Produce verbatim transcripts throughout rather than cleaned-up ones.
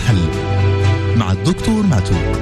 الحل مع الدكتور معتوق.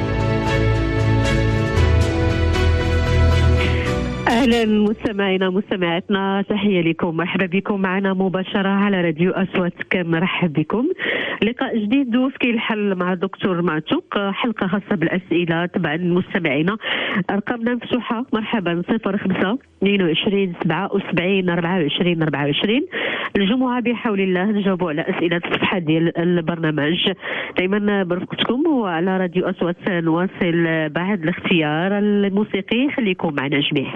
أهلا مستمعينا مستمعاتنا، تحية لكم، مرحبا بكم معنا مباشرة على راديو أصوات. كنرحب بكم لقاء جديد وفي الحل مع الدكتور معتوق، حلقة خاصة بالأسئلة. طبعا مستمعينا أرقامنا مفتوحة، مرحبا صفر خمسة اثنين وعشرين سبعة وسبعين أربعة وعشرين أربعة وعشرين. الجمعة بحول الله نجاوبوا على أسئلة الصفحة ديال البرنامج دائما برفقتكم، وعلى راديو أصوات نواصل بعد الاختيار الموسيقي. خليكم معنا جميع.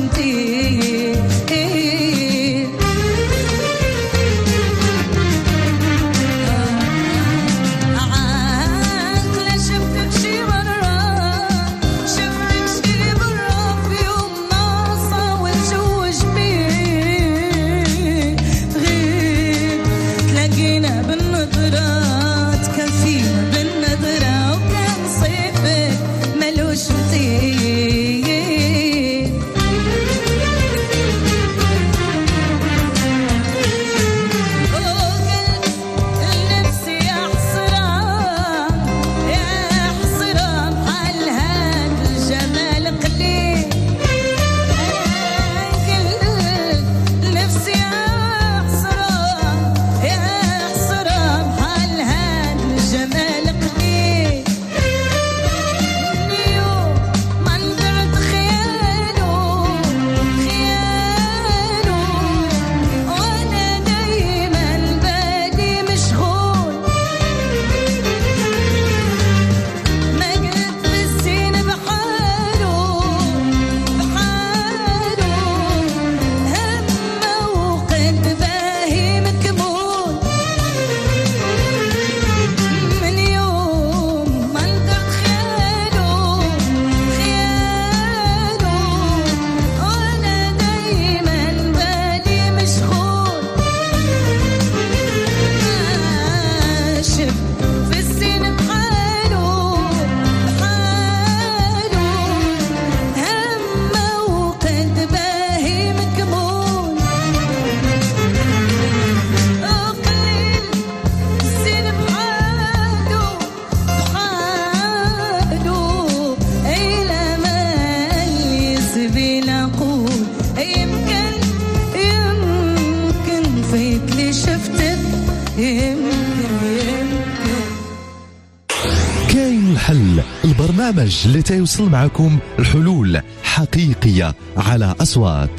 البرنامج اللي تيوصل معكم الحلول حقيقية على أصوات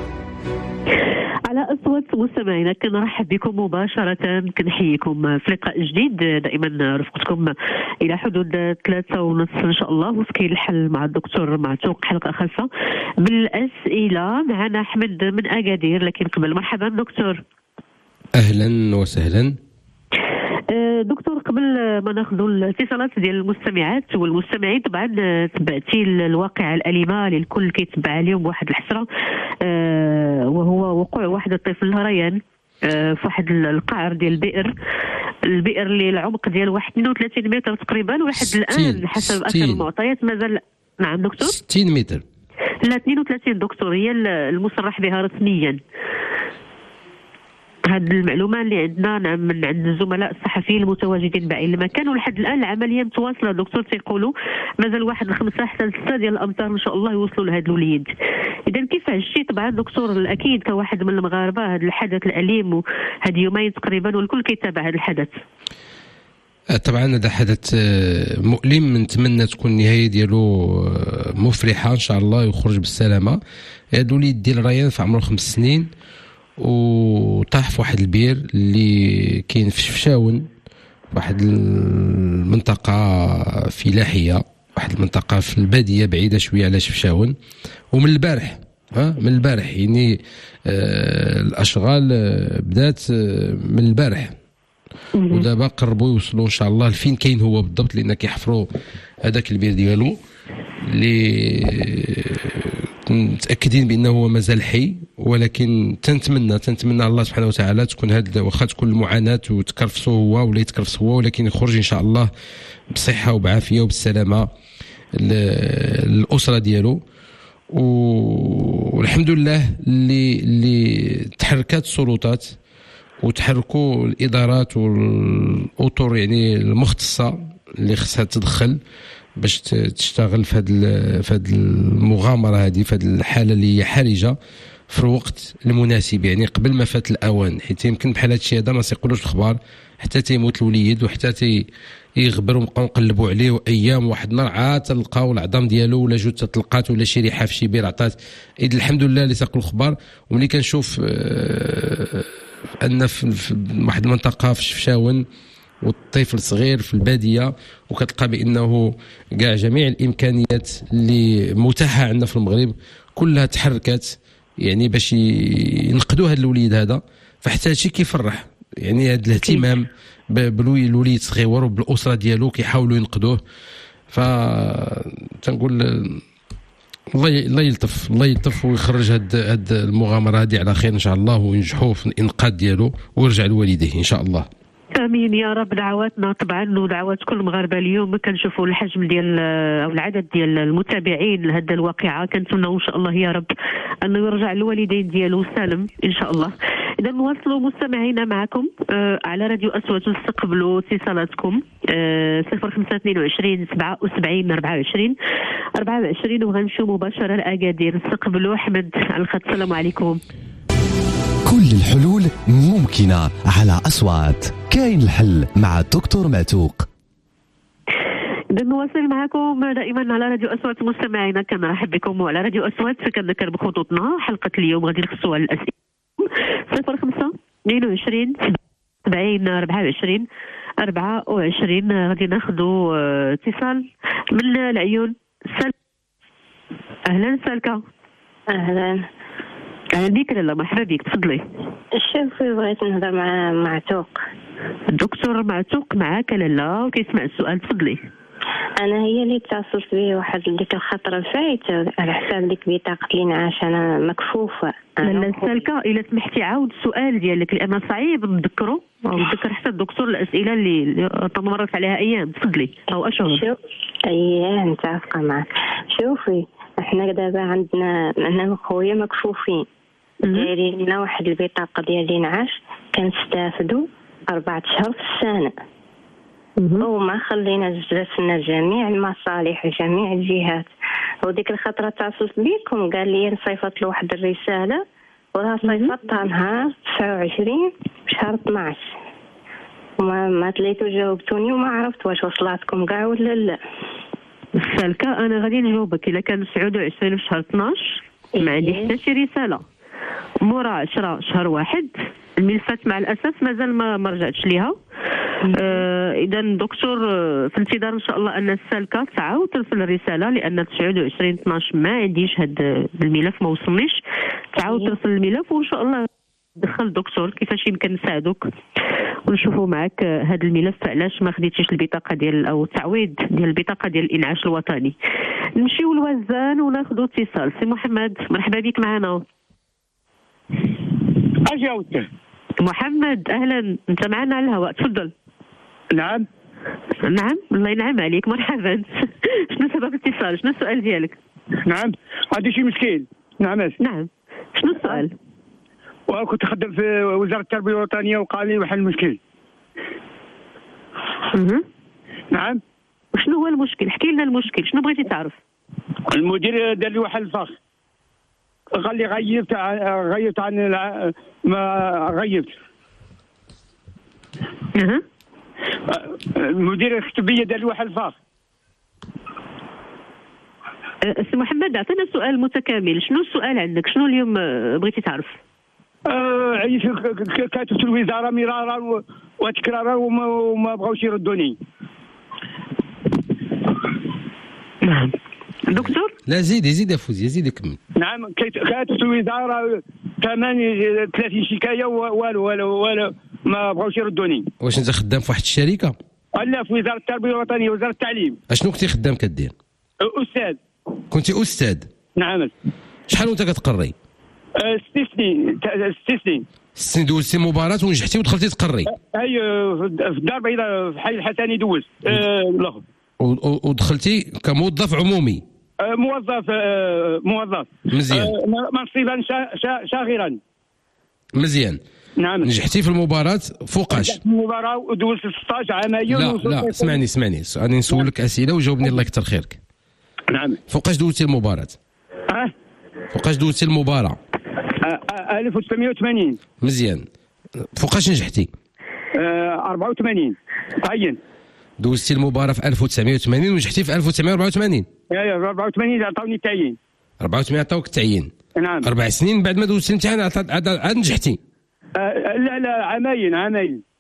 على أصوات مستمعينا. كنرحب بكم مباشرة، كنحييكم في لقاء جديد. دائما رفقتكم إلى حدود ثلاثة ونصف إن شاء الله، وسكي الحل مع الدكتور معتوق، حلقة خاصة بالأسئلة. معنا أحمد من أكادير، لكن قبل مرحبا دكتور. أهلا وسهلا دكتور. قبل ما ناخذ الاتصالات ديال المستمعات والمستمعين، طبعا تبعتي الواقعة الأليمة للكل كيتبع اليوم واحد الحسرة، وهو وقوع واحد الطفل ريان في واحد القعر ديال البئر البئر اللي العمق ديال واحد اثنين وثلاثين متر تقريبا، واحد الآن حسب آخر المعطيات مازال. نعم دكتور. ستين متر. لا اثنين وثلاثين دكتور، هي المصرح بها رسميا. هذه المعلومة اللي عندنا نعم من عند الزملاء الصحفيين المتواجدين بعين المكان، ولحد الآن العملية متواصلة دكتور. تيقولوا مازال واحد الخمسة حتى ستة ديال الأمتار إن شاء الله يوصلوا لهذا الوليد. إذا كيف هالشيء طبعا دكتور، أكيد كواحد من المغاربة هذا الحدث الأليم وهذه يومين تقريبا والكل كيتابع هذا الحدث. طبعا هذا حدث مؤلم، نتمنى تكون النهاية ديالو مفرحة إن شاء الله ويخرج بالسلامة. هذا الوليد ديال ريان في عمره خمس سنين وطاح في واحد البير اللي كاين في شفشاون، واحد المنطقة فلاحية، واحد المنطقة في البادية بعيدة شوية على شفشاون. ومن البارح ها من البارح يعني آه الأشغال آه بدات آه من البارح، ودابا قربوا يوصلوا إن شاء الله لفين كاين هو بالضبط، لأن كيحفروا هذاك البير ديالو اللي متأكدين بأنه هو مازال حي. ولكن تنتمنى تنتمنى الله سبحانه وتعالى تكون هاد واخا تكون المعاناة وتكرفصوا هو ولا يتكرفص هو، ولكن يخرج إن شاء الله بصحة وبعافية وبالسلامة الأسرة ديالو. والحمد لله اللي اللي تحركت السلطات وتحركوا الإدارات والأطر يعني المختصة اللي خصها تدخل باش تشتغل في هذه في هذه المغامره هذه، في هذه الحاله اللي هي حرجه في الوقت المناسب، يعني قبل ما فات الاوان. حيت يمكن بحال هذا الشيء هذا ما تيقولوش الاخبار حتى تيموت الوليد وحتى تي يغبر ونبقاو نقلبوا عليه ايام. واحد النهار عاد تلقاو العظام ديالو ولا جثه تلقات ولا شي ريحه في شي بير عطات. اذ الحمد لله اللي تقول الاخبار. وملي كنشوف آه ان في واحد المنطقه في شفشاون والطفل صغير في الباديه، وكتلقى بانه كاع جميع الامكانيات اللي متاحه عندنا في المغرب كلها تحركات يعني باش ينقذوا هذا الوليد هذا. فحتى هادشي كيفرح يعني هذا الاهتمام بالوليد صغير وبالاسره ديالو كيحاولوا ينقذوه. ف تنقول الله الله يلطف الله يلطف ويخرج هاد هاد المغامره هذه على خير ان شاء الله، وينجحوا في الانقاذ ديالو ويرجع لوالديه ان شاء الله. امين يا رب. دعواتنا طبعا ودعوات كل المغاربه. اليوم كنشوفوا الحجم ديال او العدد ديال المتابعين لهذه الواقعه، كنتمنوا ان شاء الله يا رب انه يرجع للوالدين ديالو سالم ان شاء الله. اذا نواصلوا مستمعينا معكم آه على راديو أصوات، واستقبلوا اتصالاتكم آه صفر خمسة اثنين وعشرين سبعة وسبعين أربعة وعشرين أربعة وعشرين، وغنمشيو مباشره لاكادير. استقبلوا احمد على الخط. السلام عليكم. كل الحلول ممكنة على أصوات. كاين الحل مع دكتور معتوق. إذا نواصل معكم دائما على راديو أصوات مستمعينا، كنرحب بكم. وعلى راديو أصوات كنذكر بخطوطنا. حلقة اليوم غادي نخصوها الأسئلة صفر خمسة اثنين وعشرين سبعين أربعة وعشرين أربعة وعشرين. غادي ناخذوا اتصال من العيون. سل... أهلا سالكة. أهلا أهلا بك لاله، مرحبا بك، تفضلي. شوفي بغيت نهضر مع معتوق. الدكتور معتوق معاك لاله وكيسمع السؤال، تفضلي. انا هي اللي اتصلت بيه واحد ديك الخطره الفايته على حساب ديك بطاقه الانعاش، انا مكفوفه. لاله سالكه الا سمحتي عاود السؤال ديالك لان صعيب نذكرو ونذكر حتى الدكتور الاسئله اللي تمرت عليها ايام، تفضلي او اشهر. شوف اييه متفقه معك. شوفي احنا دابا عندنا انا وخويا مكفوفين، دايرين لنا واحد البطاقه ديال الانعاش كنستافدوا أربعة أشهر في السنه، وما خلينا جلسنا جميع المصالح وجميع الجهات. وديك الخطره اتصلت بكم قال لي نصيفط له واحد الرساله، وراه صيفطتها نهار تسعة وعشرين شهر اثناش، وما ما تليتو جاوبتوني وما عرفت واش وصلاتكم كاع ولا لا. سالكه انا غادي نجاوبك. الا كان تسعة وعشرين في شهر اثناش ما عندي حتى شي رساله. مورا عشرة شهر واحد الملفات مع الاسف مازال ما ما رجعتش ليها. آه اذا دكتور في انتظار ان شاء الله ان السالكه تعاود ترسل الرساله، لان تسعة وعشرين اثناش ما عنديش هذا الملف، ما وصلنيش. تعاود ترسل الملف وان شاء الله دخل الدكتور كيفاش يمكن نساعدوك ونشوفوا معك هذا الملف علاش ما خديتيش البطاقه ديال او التعويض ديال البطاقه ديال الانعاش الوطني. نمشيو لوزان وناخذوا اتصال. سي محمد مرحبا بك معنا. اجاوبت محمد اهلا، انت معنا على الهواء، تفضل. نعم نعم الله ينعم عليك، مرحبا. شنو سبب الاتصال؟ شنو السؤال ديالك؟ نعم عندي شي مشكل. نعم نعم شنو السؤال؟ وكنت خدام في وزاره التربيه الوطنيه وقال لي واحد المشكل. اها نعم وشنو هو المشكل؟ احكي لنا المشكل، شنو بغيتي تعرف؟ المدير دار لي واحد الفخ، قال لي غيبت غيبت عن الع... ما غيبت. اها المدير الكتبيه دار لي واحد الفخ. سي محمد اعطينا السؤال متكامل. شنو السؤال عندك؟ شنو اليوم بغيتي تعرف؟ آه كاتبت الوزاره مرارا وتكرارا وما, وما بغاوش يردوني. نعم دكتور؟ لا زيد زيد يا فوزي زيد كمل. نعم كاتبت الوزاره ثمانية ثلاثين شكايه والو والو والو ما بغاوش يردوني. واش انت خدام في واحد الشركه؟ لا في وزاره التربيه الوطنيه وزاره التعليم. اشنو كنتي خدام كدير؟ استاذ. كنتي استاذ؟ نعم. شحال وانت كتقري؟ أه ست سنين ست سنين. ست سنين دوزتي مباراة ونجحتي ودخلتي تقري؟ اي في الدار البيضاء في حي الحسني دوزت الاخر. أه ودخلتي كموظف عمومي؟ أه موظف أه موظف. مزيان. أه منصبا شاغرا. مزيان. نعم. نجحتي في المباراة فوقاش؟ نجحت في المباراة ودوزت ستة عشر عملية. لا لا اسمعني اسمعني غادي نسولك أسئلة وجاوبني الله يكثر خيرك. نعم. فوقاش دوزتي المباراة؟ اه فوقاش دوزتي المباراة؟ ألف وتسعمائة وثمانين. مزيان. فوقاش نجحتي؟ أه أربعة وثمانين. تعين. دوزتي المباراة في ألف وتسعمائة وثمانين ونجحتي في ألف وتسعمائة وأربعة وثمانين. اييه أربعة وثمانين عطاوني التعيين. أربعة وثمانين عطاوك التعيين. نعم. أربع سنين بعد ما دوزتي الامتحان عاد عاد نجحتي. أه لا لا عامين عامين.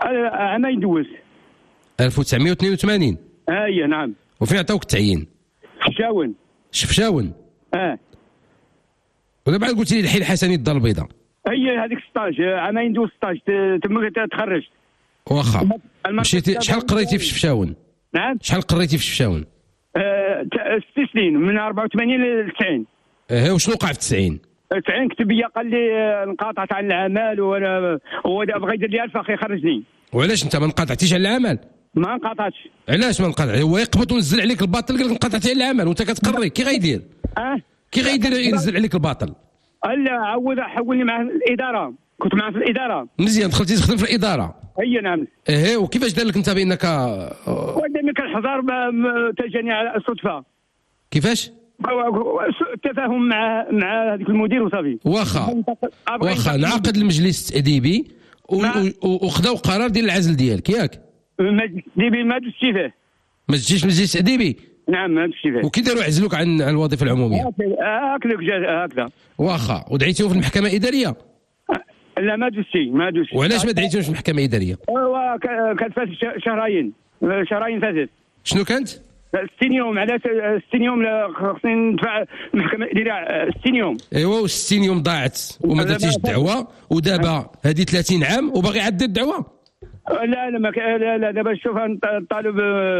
عامين دوز. ألف وتسعمائة واثنين وثمانين. اي نعم. وفين عطاوك التعيين؟ شفشاون. شفشاون. اه. ودابا عاد قلت لي الحي الحسني الدار البيضاء. هي هذيك ستاج عامين دوز ستاج تما تخرجت. واخا. مشيتي شحال قريتي في شفشاون؟ نعم. شحال قريتي في شفشاون؟ آه ست سنين من أربعة وثمانين ل تسعين. اه وشنو وقع في تسعين؟ تسعين كتب لي قال لي انقطعت عن العمل وانا هو بغى يدير لي الفخ يخرجني. وعلاش انت ما انقطعتيش على العمل؟ ما انقطعتش. علاش ما انقطع؟ هو يقبض ونزل عليك الباطل قال لك انقطعتي على العمل وانت كتقري كي غيدير؟ اه كي غيدير ينزل عليك الباطل؟ لا عاود حولني معاه الاداره، كنت معاه في الاداره. مزيان دخلتي تخدم في الاداره. هي نعم. ايه وكيفاش دار لك انت بانك وداني كنحضر تجاني على الصدفه. كيفاش؟ التفاهم مع مع هذيك المدير وصافي. واخا واخا انعقد المجلس التاديبي وخداو قرار ديال العزل ديالك ياك؟ المجلس التاديبي ما دزتش فيه. ما دزتيش المجلس التاديبي؟ نعم ما دزتش فيه. وكي داروا عزلوك عن الوظيفه العموميه؟ هكذا هكذا. واخا ودعيتيهم في المحكمه الاداريه؟ لا ما دزتي ما دزتي. وعلاش ما دعيتيهمش في المحكمه الاداريه؟ هو كانت فاتت شهرين شهرين فاتت. شنو كانت؟ ستين يوم على ستين يوم خصني ندفع المحكمه الاداريه ستين يوم. ايوا و60 يوم ضاعت وما درتيش الدعوه ودابا هذه ثلاثين عام وباغي عاد دير الدعوه؟ لا لا ما لا لا دابا شوف نطالب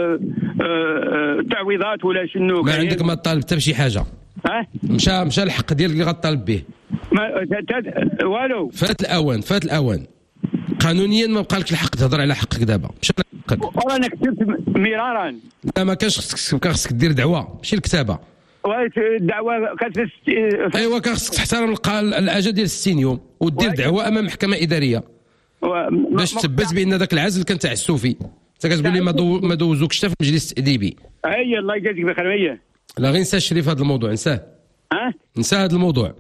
تعويضات ولا شنو. ما عندك ما طالب حتى بشي حاجه؟ اه مشى مشى الحق ديالك اللي غطالب به. ما والو. فات الاوان فات الاوان قانونيا ما بقى لك الحق تهضر على حقك دابا. مشى حقك. انا كتبت مرارا. لا ما كانش خصك كان خصك دير دعوه ماشي الكتابه. الدعوه كانت ايوا كان خصك تحترم الاجل ديال ستين يوم ودير دعوه امام محكمه اداريه باش تثبت بان ذاك العزل كان تاع السوفي. انت كتقول لي ما دو ما دوزوكش حتى في المجلس التاديبي. اي الله يجازيك بخير. هي لا غير نسى الشريف هذا الموضوع نساه. اه نسى هذا الموضوع.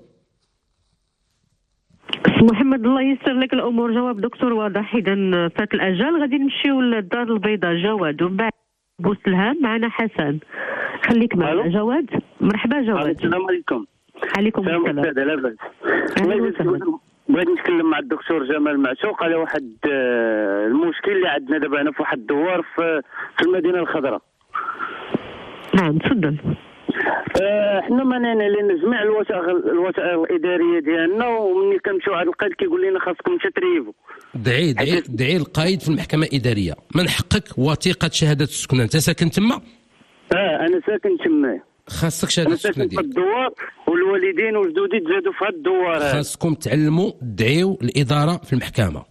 محمد الله ييسر لك الامور. جواب دكتور واضح. اذا فات الاجل غادي نمشيو للدار البيضاء. جواد ومن بعد بوسلهام معنا حسن. خليك معنا جواد. مرحبا جواد. السلام عليكم. عليكم السلام. لاباس. بغيت نتكلم مع الدكتور جمال معشوق على واحد المشكل اللي عندنا دابا هنا في واحد الدوار في في المدينه الخضراء. نعم تفضل. احنا مانعنا لان جميع الوسائل الوسائل الاداريه ديالنا ومني كنمشيو عند القايد كيقول لنا خاصكم تريفوا. دعي دعي دعي القايد في المحكمه الاداريه. من حقك وثيقه شهاده السكن. انت ساكن تما؟ اه انا ساكن تما. خاصك شهاده السكن ديالك. انا ساكن في الدوار والوالدين وجدودي تزادوا في هذا الدوار. خاصكم تعلموا دعيو الاداره في المحكمه.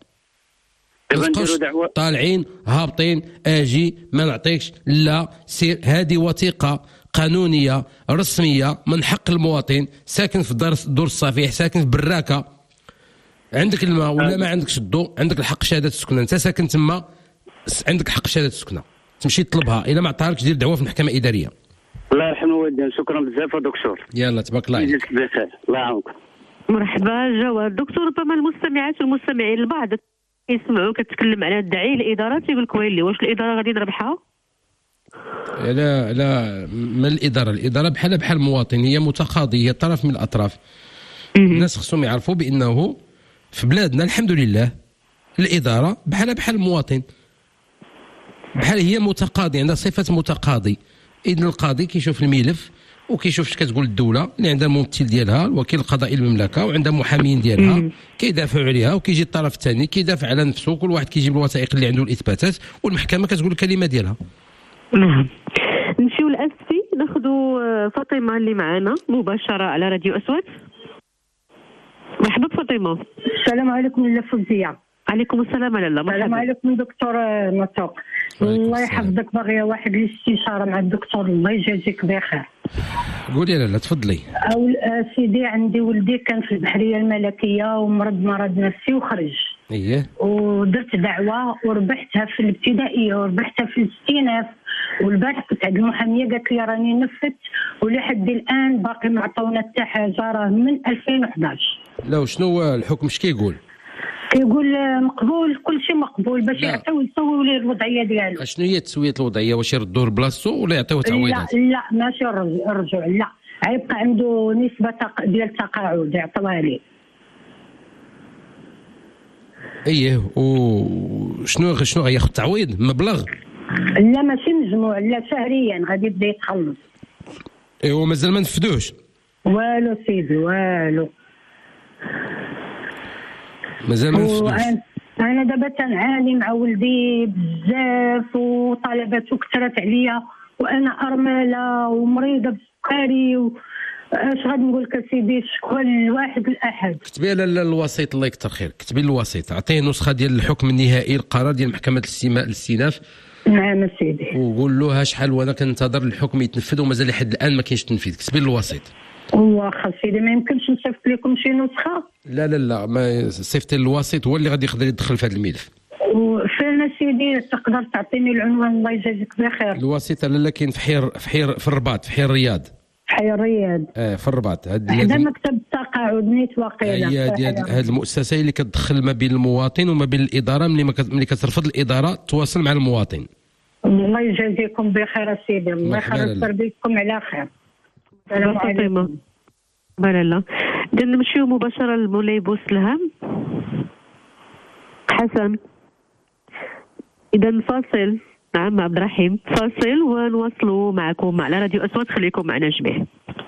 طالعين هابطين اجي ما نعطيكش. لا سير. هذه وثيقه قانونيه رسميه من حق المواطن ساكن في دار دور الصفيح ساكن في براكه عندك الماء ولا ما عندكش الضوء عندك الحق شهاده السكنه. انت ساكن تما عندك حق شهاده السكنه تمشي تطلبها. الا ما عطاهالكش دير دعوه في المحكمه الاداريه. الله يرحم والدين. شكرا بزاف دكتور. يلا تبارك الله عليك. الله يعاونك. مرحبا جواد. دكتور ربما المستمعات والمستمعين البعض يسمعوا كتكلم على الدعي الاداره تيقول لك ويلي واش الاداره غادي نربحها؟ لا لا ما الاداره. الاداره بحال بحال المواطن هي متقاضي هي طرف من الاطراف. الناس خصهم يعرفوا بانه في بلادنا الحمد لله الاداره بحال بحال المواطن بحال هي متقاضي عندها صفه متقاضي. اذن القاضي كيشوف الملف وكيشوف اش كتقول الدوله اللي عندها الممثل ديالها الوكيل القضائي المملكه وعندها محامين ديالها كيدافعوا عليها وكيجي الطرف الثاني كيدافع على نفسه. كل واحد كيجيب الوثائق اللي عنده الاثباتات والمحكمه كتقول الكلمه ديالها. نعم. نمشيو لاسفي ناخذوا فاطمه اللي معنا مباشره على راديو اسود. مرحبا فاطمه. السلام عليكم لاله فوزيه. عليكم السلام لاله. مرحبا. السلام عليكم دكتور معشوق. الله يحفظك. باغيه واحد الاستشاره مع الدكتور الله يجازيك بخير. قولي لاله تفضلي. او سيدي عندي ولدي كان في البحريه الملكيه ومرض مرض نفسي وخرج. اييه. ودرت دعوه وربحتها في الابتدائيه وربحتها في الاستئناف والبارح كنت عند المحاميه قالت لي راني نفذت ولحد الان باقي ما عطاونا حتى حاجه راه من ألفين وأحد عشر. لا وشنو الحكم اش كيقول؟ كيقول مقبول كل شيء مقبول باش يعطيو يسويو ليه الوضعيه ديالو. شنو هي تسويه الوضعيه؟ واش يردوه لبلاصتو ولا يعطيوه تعويضات؟ لا لا ماشي الرجوع لا غيبقى عنده نسبه ديال التقاعد يعطيوها ليه. ايه وشنو شنو غياخذ تعويض مبلغ؟ لا ماشي مجموع، لا شهريا غادي يبدا يتخلص. ايوا مازال ما نفذوش والو سيدي والو مازال ما نفذوش. انا دابا تنعاني مع ولدي بزاف وطلباته كثرت عليا وانا ارمله ومريضه بالسكري و... اش غادي نقول لك سيدي، شكوى لواحد الاحد. كتبي لا الوسيط الله يكثر خير، كتبي الوسيط، عطيه نسخه ديال الحكم النهائي القرار ديال محكمه الاستماع الاستئناف. نعم سيدي. وقول له شحال وانا كنتظر الحكم يتنفذ ومازال لحد الان ما كاينش تنفيذ. كتبي الوسيط. واخا سيدي ما يمكنش نصيفط لكم شي نسخه؟ لا لا لا ما صيفط الوسيط هو اللي غادي يقدر يدخل في هذا الملف. وفين سيدي تقدر تعطيني العنوان الله يجازيك بخير؟ الوسيط لا لا كاين في حير في حير في الرباط في حير الرياض. حي الرياض اه في الرباط. هذا حدا مكتب التقاعد نيت واقيلا. هي هذه المؤسسه اللي كتدخل ما بين المواطن وما بين الاداره، ملي ملي كترفض الاداره تواصل مع المواطن. الله يجازيكم بخير سيدي، الله يخلص بكم على خير. السلام عليكم. لا لا اذا نمشيو مباشره لمولاي بوسلهام. حسن اذا فاصل. نعم عبد الرحيم فاصل ونواصلوا معكم على راديو أصوات. خليكم معنا جميع.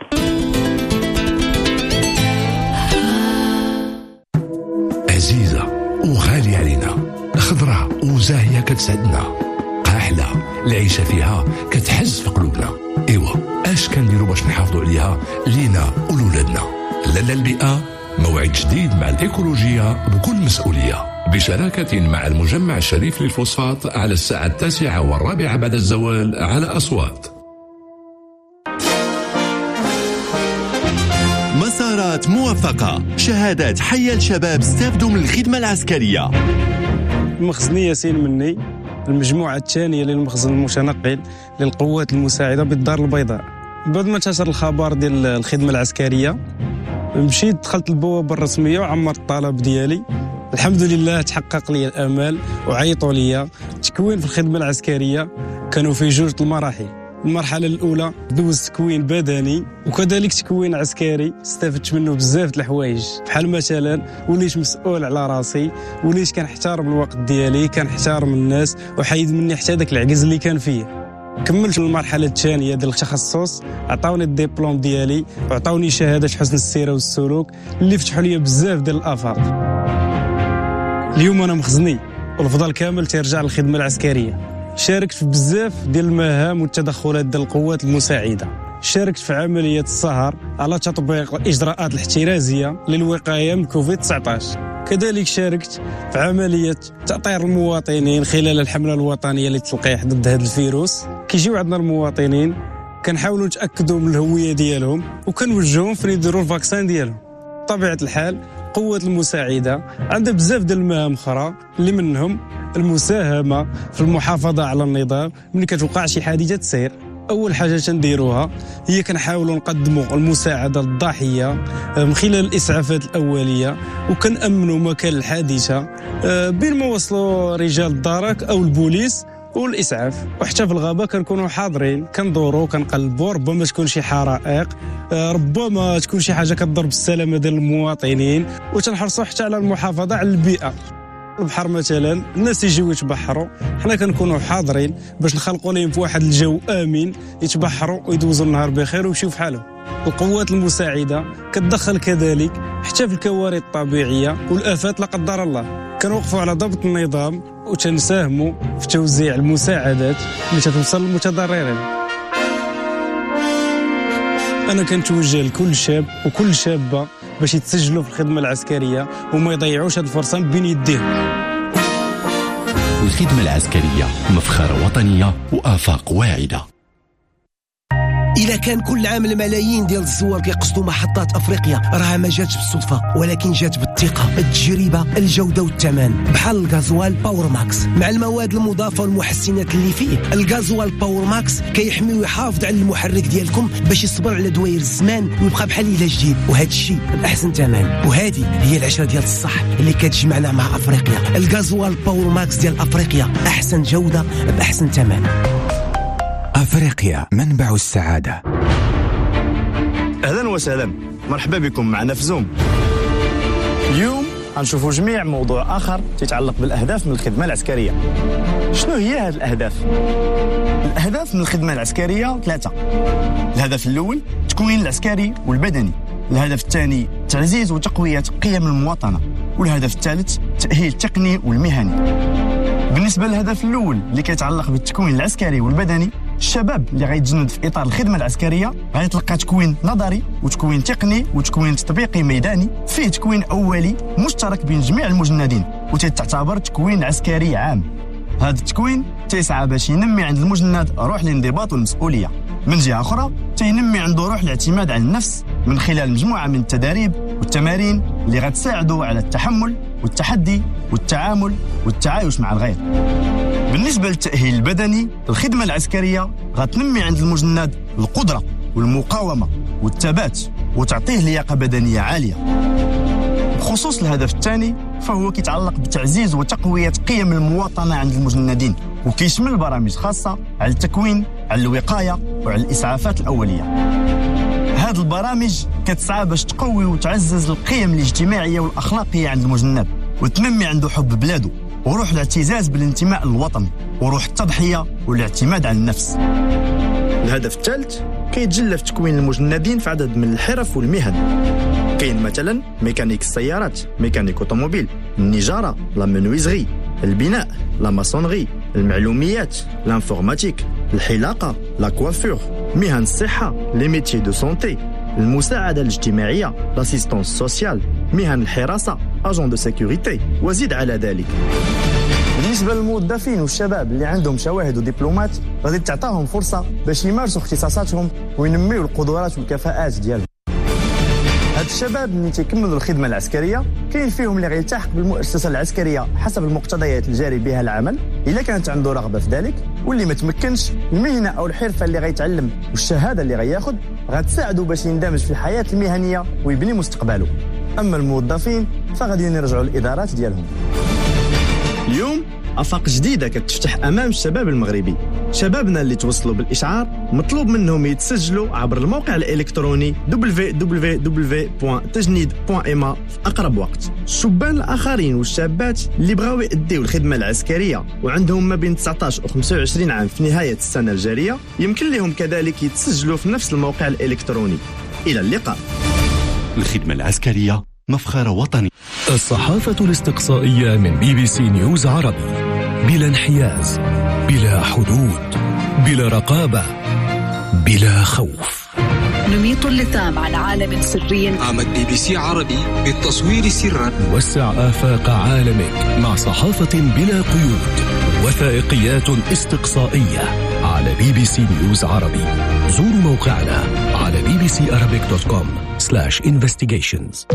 عزيزة وغالية علينا، خضراء وزاهية كتسعدنا، قاحلة العيشة فيها كتحز في قلوبنا. إيوا اش كنديروا باش نحافظوا عليها لينا ولولادنا؟ لالا البيئة موعد جديد مع الإيكولوجية بكل مسؤولية، بشراكة مع المجمع الشريف للفوسفات على الساعة التاسعة والرابعة بعد الزوال على أصوات. مسارات موفقة، شهادات حية الشباب استفدوا من الخدمة العسكرية. المخزني ياسين مني، المجموعة الثانية للمخزن المتنقل للقوات المساعدة بالدار البيضاء. بعد ما انتشر الخبر ديال الخدمة العسكرية مشيت دخلت البوابة الرسمية وعمرت الطلب ديالي. الحمد لله تحقق لي الامال وعيطوا لي. تكوين في الخدمه العسكريه كانوا في جوج المراحل. المرحله الاولى دوز تكوين بدني وكذلك تكوين عسكري، استفدت منه بزاف د الحوايج، بحال مثلا وليت مسؤول على راسي، وليت كنحترم الوقت ديالي، كنحترم الناس وحيد مني حتى داك العجز اللي كان فيه. كملت المرحله الثانيه ديال التخصص، عطاوني الدبلوم ديالي وعطاوني شهاده حسن السيره والسلوك اللي فتحوا لي بزاف ديال الافاق. اليوم انا مخزني والفضل كامل ترجع للخدمه العسكريه. شاركت في بزاف ديال المهام والتدخلات ديال القوات المساعده. شاركت في عمليه السهر على تطبيق الاجراءات الاحترازيه للوقايه من كوفيد تسعطاش. كذلك شاركت في عمليه تاطير المواطنين خلال الحمله الوطنيه للتلقيح ضد هذا الفيروس. كيجيو عندنا المواطنين كنحاولوا نتاكدوا من الهويه ديالهم وكنوجههم فين يديروا الفاكسان ديالهم. بطبيعه الحال القوات المساعده عندها بزاف ديال المهام اخرى اللي منهم المساهمه في المحافظه على النظام ملي كتوقع شي حادثه سير. اول حاجه تنديروها هي كنحاولوا نقدموا المساعده للضحيه من خلال الاسعافات الاوليه وكنامنوا مكان الحادثه بين ما وصلوا رجال الدرك او البوليس والاسعاف. وحتى في الغابه كنكونوا حاضرين، كندوروا كنقلبوا، ربما تكون شي حرائق، ربما تكون شي حاجه كتضر بالسلامه ديال المواطنين، وتنحرصوا حتى على المحافظه على البيئه. البحر مثلا الناس يجيو يتبحروا، حنا كنكونوا حاضرين باش نخلقوا لهم في واحد الجو امن يتبحروا ويدوزوا النهار بخير ويمشيو في حالهم. القوات المساعده كتدخل كذلك حتى في الكوارث الطبيعيه والافات لا قدر الله. كنوقفوا على ضبط النظام وتنساهموا في توزيع المساعدات اللي تتوصل للمتضررين. انا كنتوجه لكل شاب وكل شابه باش يتسجلوا في الخدمه العسكريه وما يضيعوش هذه الفرصه بين يديهم. الخدمه العسكريه مفخره وطنيه وآفاق واعده. إلا كان كل عام الملايين ديال الزوار كيقصدوا محطات أفريقيا، راها ما جاتش بالصدفة ولكن جات بالثقة، التجربة، الجودة والثمن. بحال الغازوال باور ماكس مع المواد المضافة والمحسنات اللي فيه. الغازوال باور ماكس كيحمي ويحافظ على المحرك ديالكم باش يصبر على دوائر الزمان ويبقى بحال إلا جديد، وهذا الشيء بأحسن ثمن. وهذه هي العشرة ديال الصح اللي كتجمعنا مع أفريقيا. الغازوال باور ماكس ديال أفريقيا، أحسن جودة بأحسن ثمن. أفريقيا منبع السعادة. أهلا وسهلا، مرحبا بكم معنا في زوم. اليوم غنشوفوا جميع موضوع اخر تيتعلق بالاهداف من الخدمه العسكريه. شنو هي هذه الاهداف؟ الاهداف من الخدمه العسكريه ثلاثه. الهدف الاول التكوين العسكري والبدني، الهدف الثاني تعزيز وتقويه قيم المواطنه، والهدف الثالث التاهيل التقني والمهني. بالنسبه للهدف الاول اللي كيتعلق بالتكوين العسكري والبدني، الشباب اللي غيتجند في اطار الخدمه العسكريه غيتلقى تكوين نظري وتكوين تقني وتكوين تطبيقي ميداني، فيه تكوين اولي مشترك بين جميع المجندين وتعتبر تكوين عسكري عام. هذا التكوين تيسعى باش ينمي عند المجند روح الانضباط والمسؤوليه، من جهه اخرى تينمي عنده روح الاعتماد على النفس من خلال مجموعه من التداريب والتمارين اللي غتساعده على التحمل والتحدي والتعامل والتعايش مع الغير. بالنسبه للتاهيل البدني، الخدمه العسكريه غتنمي عند المجند القدره والمقاومه والثبات وتعطيه لياقه بدنيه عاليه. بخصوص الهدف الثاني فهو كيتعلق بتعزيز وتقويه قيم المواطنه عند المجندين، وكيشمل برامج خاصه على التكوين، على الوقايه وعلى الاسعافات الاوليه. هذه البرامج كتسعى باش تقوي وتعزز القيم الاجتماعيه والاخلاقيه عند المجند، وتنمي عنده حب بلاده وروح الاعتزاز بالانتماء للوطن وروح التضحيه والاعتماد على النفس. الهدف الثالث كيتجلى في تكوين المجندين في عدد من الحرف والمهن. كاين مثلا ميكانيك السيارات، ميكانيك اوتوموبيل، النجاره، لا منويزغي، البناء، لا ماسونغي، المعلوميات، لانفورماتيك، الحلاقه، لا كوافور، مهن الصحه، لي ميتي دو سونتي، المساعده الاجتماعيه، لاسيستونس سوسيال، مهن الحراسه، اجون دو سيكوريتي، وزيد على ذلك. بالنسبه للموظفين والشباب اللي عندهم شواهد ودبلومات، غادي تعطاهم فرصه باش يمارسوا اختصاصاتهم وينميوا القدرات والكفاءات ديالهم. هاد الشباب اللي تيكملوا الخدمه العسكريه كاين فيهم اللي غيلتحق بالمؤسسه العسكريه حسب المقتضيات الجاري بها العمل الا كانت عنده رغبه في ذلك، واللي ما تمكنش المهنه او الحرفه اللي غيتعلم والشهاده اللي غياخذ غتساعده باش يندمج في الحياه المهنيه ويبني مستقبله. اما الموظفين فغادي يرجعوا للادارات ديالهم. اليوم افاق جديده كتفتح امام الشباب المغربي. شبابنا اللي توصلوا بالاشعار مطلوب منهم يتسجلوا عبر الموقع الالكتروني دبليو دبليو دبليو بوان تجنيد بوان إم إيه في اقرب وقت. الشبان الاخرين والشابات اللي بغاو يأديو الخدمه العسكريه وعندهم ما بين تسعطاش و خمسة وعشرين عام في نهايه السنه الجاريه يمكن لهم كذلك يتسجلوا في نفس الموقع الالكتروني. الى اللقاء. الخدمه العسكريه مفخرة وطني. الصحافة الاستقصائية من بي بي سي نيوز عربي، بلا انحياز، بلا حدود، بلا رقابة، بلا خوف. نميط اللثام عن عالم سري. عمل بي بي سي عربي بالتصوير سرا. وسع آفاق عالمك مع صحافة بلا قيود، وثائقيات استقصائية على بي بي سي نيوز عربي. زوروا موقعنا على بي بي سي أرابيك دوت كوم سلاش إنفستيجيشنز.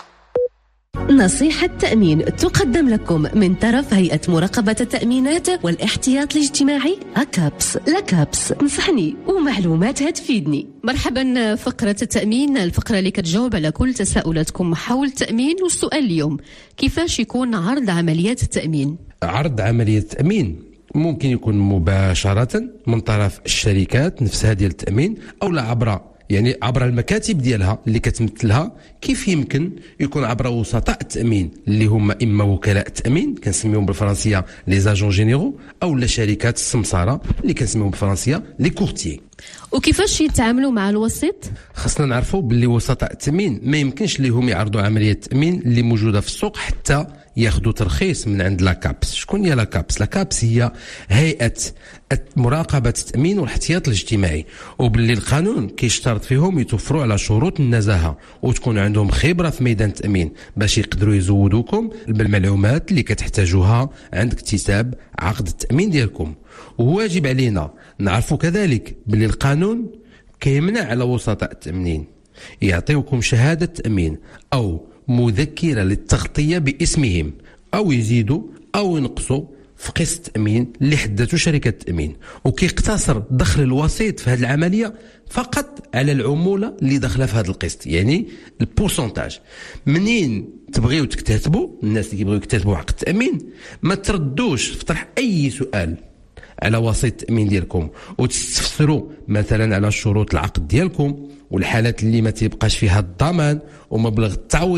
نصيحة تأمين تقدم لكم من طرف هيئة مراقبة التأمينات والاحتياط الاجتماعي أكابس. لكابس تنصحني ومعلوماتها تفيدني. مرحبا فقرة التأمين، الفقرة اللي كتجاوب على كل تساؤلاتكم حول التأمين. والسؤال اليوم، كيفاش يكون عرض عمليات التأمين؟ عرض عملية التأمين ممكن يكون مباشرة من طرف الشركات نفسها ديال التأمين، أو لا عبر يعني عبر المكاتب ديالها اللي كتمثلها. كيف يمكن يكون عبر وسطاء التأمين اللي هما إما وكلاء التأمين كنسميهم بالفرنسية لي زاجون جينيرو، أو لا شركات السمسارة اللي كنسميهم بالفرنسية لي كورتيي. وكيفاش يتعاملوا مع الوسيط؟ خاصنا نعرفوا باللي وسطاء التأمين ما يمكنش ليهم يعرضوا عملية التأمين اللي موجودة في السوق حتى ياخذوا ترخيص من عند لاكابس. شكون هي لاكابس؟ لاكابس هي هيئة مراقبة التأمين والاحتياط الاجتماعي، وباللي القانون كيشترط فيهم يتوفروا على شروط النزاهة وتكون عندهم خبرة في ميدان التأمين باش يقدروا يزودوكم بالمعلومات اللي كتحتاجوها عند اكتساب عقد التأمين ديالكم. وواجب علينا نعرفوا كذلك باللي القانون كيمنع على وسطاء التأمين يعطيوكم شهادة تأمين أو مذكرة للتغطية باسمهم، أو يزيدوا أو ينقصوا في قسط التأمين اللي حددته شركة التأمين، وكيقتصر دخل الوسيط في هذه العملية فقط على العمولة اللي داخله في هذا القسط، يعني البورسنتاج. منين تبغيو تكتاتبوا الناس اللي كيبغيو يكتاتبوا عقد التأمين ما تردوش في طرح أي سؤال على وسيط التأمين ديالكم وتستفسروا مثلا على شروط العقد ديالكم والحالات اللي ما تيبقاش فيها الضمان ومبلغ التعويض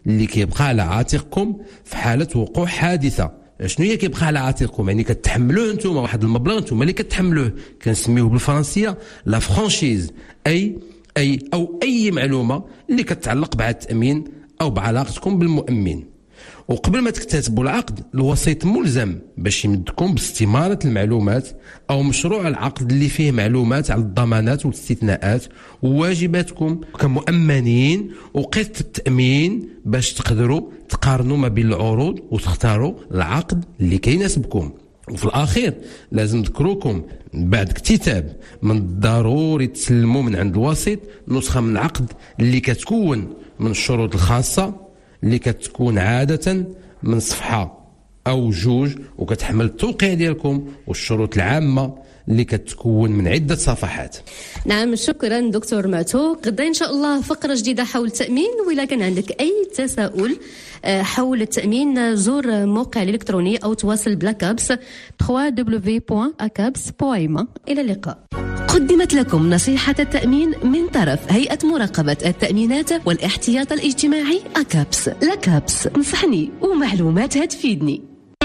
اللي كيبقى على عاتقكم في حاله وقوع حادثه. شنو هي كيبقى على عاتقكم؟ يعني كتحملوه نتوما واحد المبلغ نتوما اللي كتحملوه، كنسميوه بالفرنسيه لا فرانشيز، اي اي او اي معلومه اللي كتعلق مع التامين او بعلاقتكم بالمؤمن. وقبل ما تكتتبوا العقد الوسيط ملزم باش يمدكم باستمارة المعلومات او مشروع العقد اللي فيه معلومات على الضمانات والاستثناءات وواجباتكم كمؤمنين وقيت التأمين باش تقدروا تقارنوا ما بين العروض وتختاروا العقد اللي كيناسبكم. وفي الأخير لازم نذكروكم بعد اكتتاب من الضروري تسلموا من عند الوسيط نسخة من العقد اللي كتكون من الشروط الخاصة اللي كتكون عادة من صفحة أو جوج وكتحمل التوقيع ديالكم، والشروط العامة اللي كتكون من عدة صفحات. نعم شكرا دكتور معتوق. غدا إن شاء الله فقرة جديدة حول التأمين، وإذا كان عندك أي تساؤل حول التأمين زور موقع الإلكتروني أو تواصل بلاكابس دبليو دبليو دبليو دوت أكابس دوت إي إم. إلى اللقاء. قدمت لكم نصيحة التأمين من طرف هيئة مراقبة التأمينات والاحتياط الاجتماعي أكابس. لكابس نصحني ومعلوماتها تفيدني.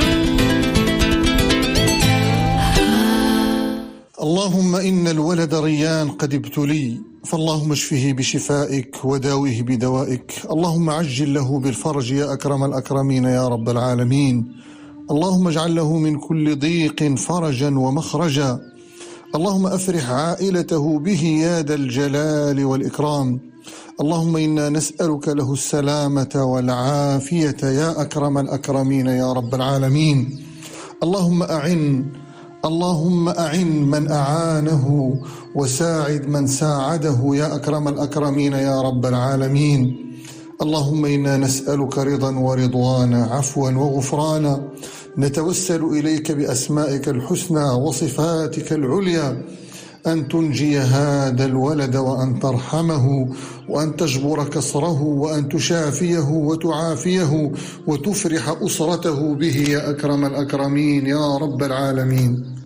اللهم إن الولد ريان قد ابتلي، فاللهم اشفه بشفائك وداويه بدوائك. اللهم عجل له بالفرج يا أكرم الأكرمين يا رب العالمين. اللهم اجعل له من كل ضيق فرجا ومخرجا. اللهم أفرح عائلته به يا ذا الجلال والإكرام. اللهم إنا نسألك له السلامة والعافية يا أكرم الأكرمين يا رب العالمين. اللهم أعن اللهم أعن من أعانه وساعد من ساعده يا أكرم الأكرمين يا رب العالمين. اللهم إنا نسألك رضا ورضوانا، عفوا وغفرانا. نتوسل إليك بأسمائك الحسنى وصفاتك العليا أن تنجي هذا الولد وأن ترحمه وأن تجبر كسره وأن تشافيه وتعافيه وتفرح أسرته به يا أكرم الأكرمين يا رب العالمين.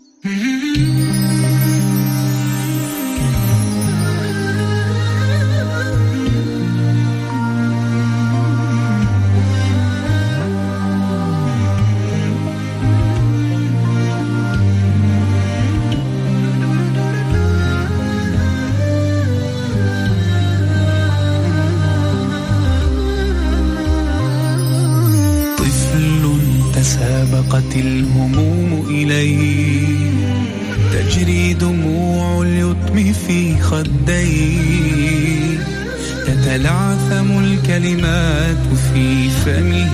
تسابقت الهموم إليه، تجري دموع اليتم في خديه، تتلعثم الكلمات في فمه،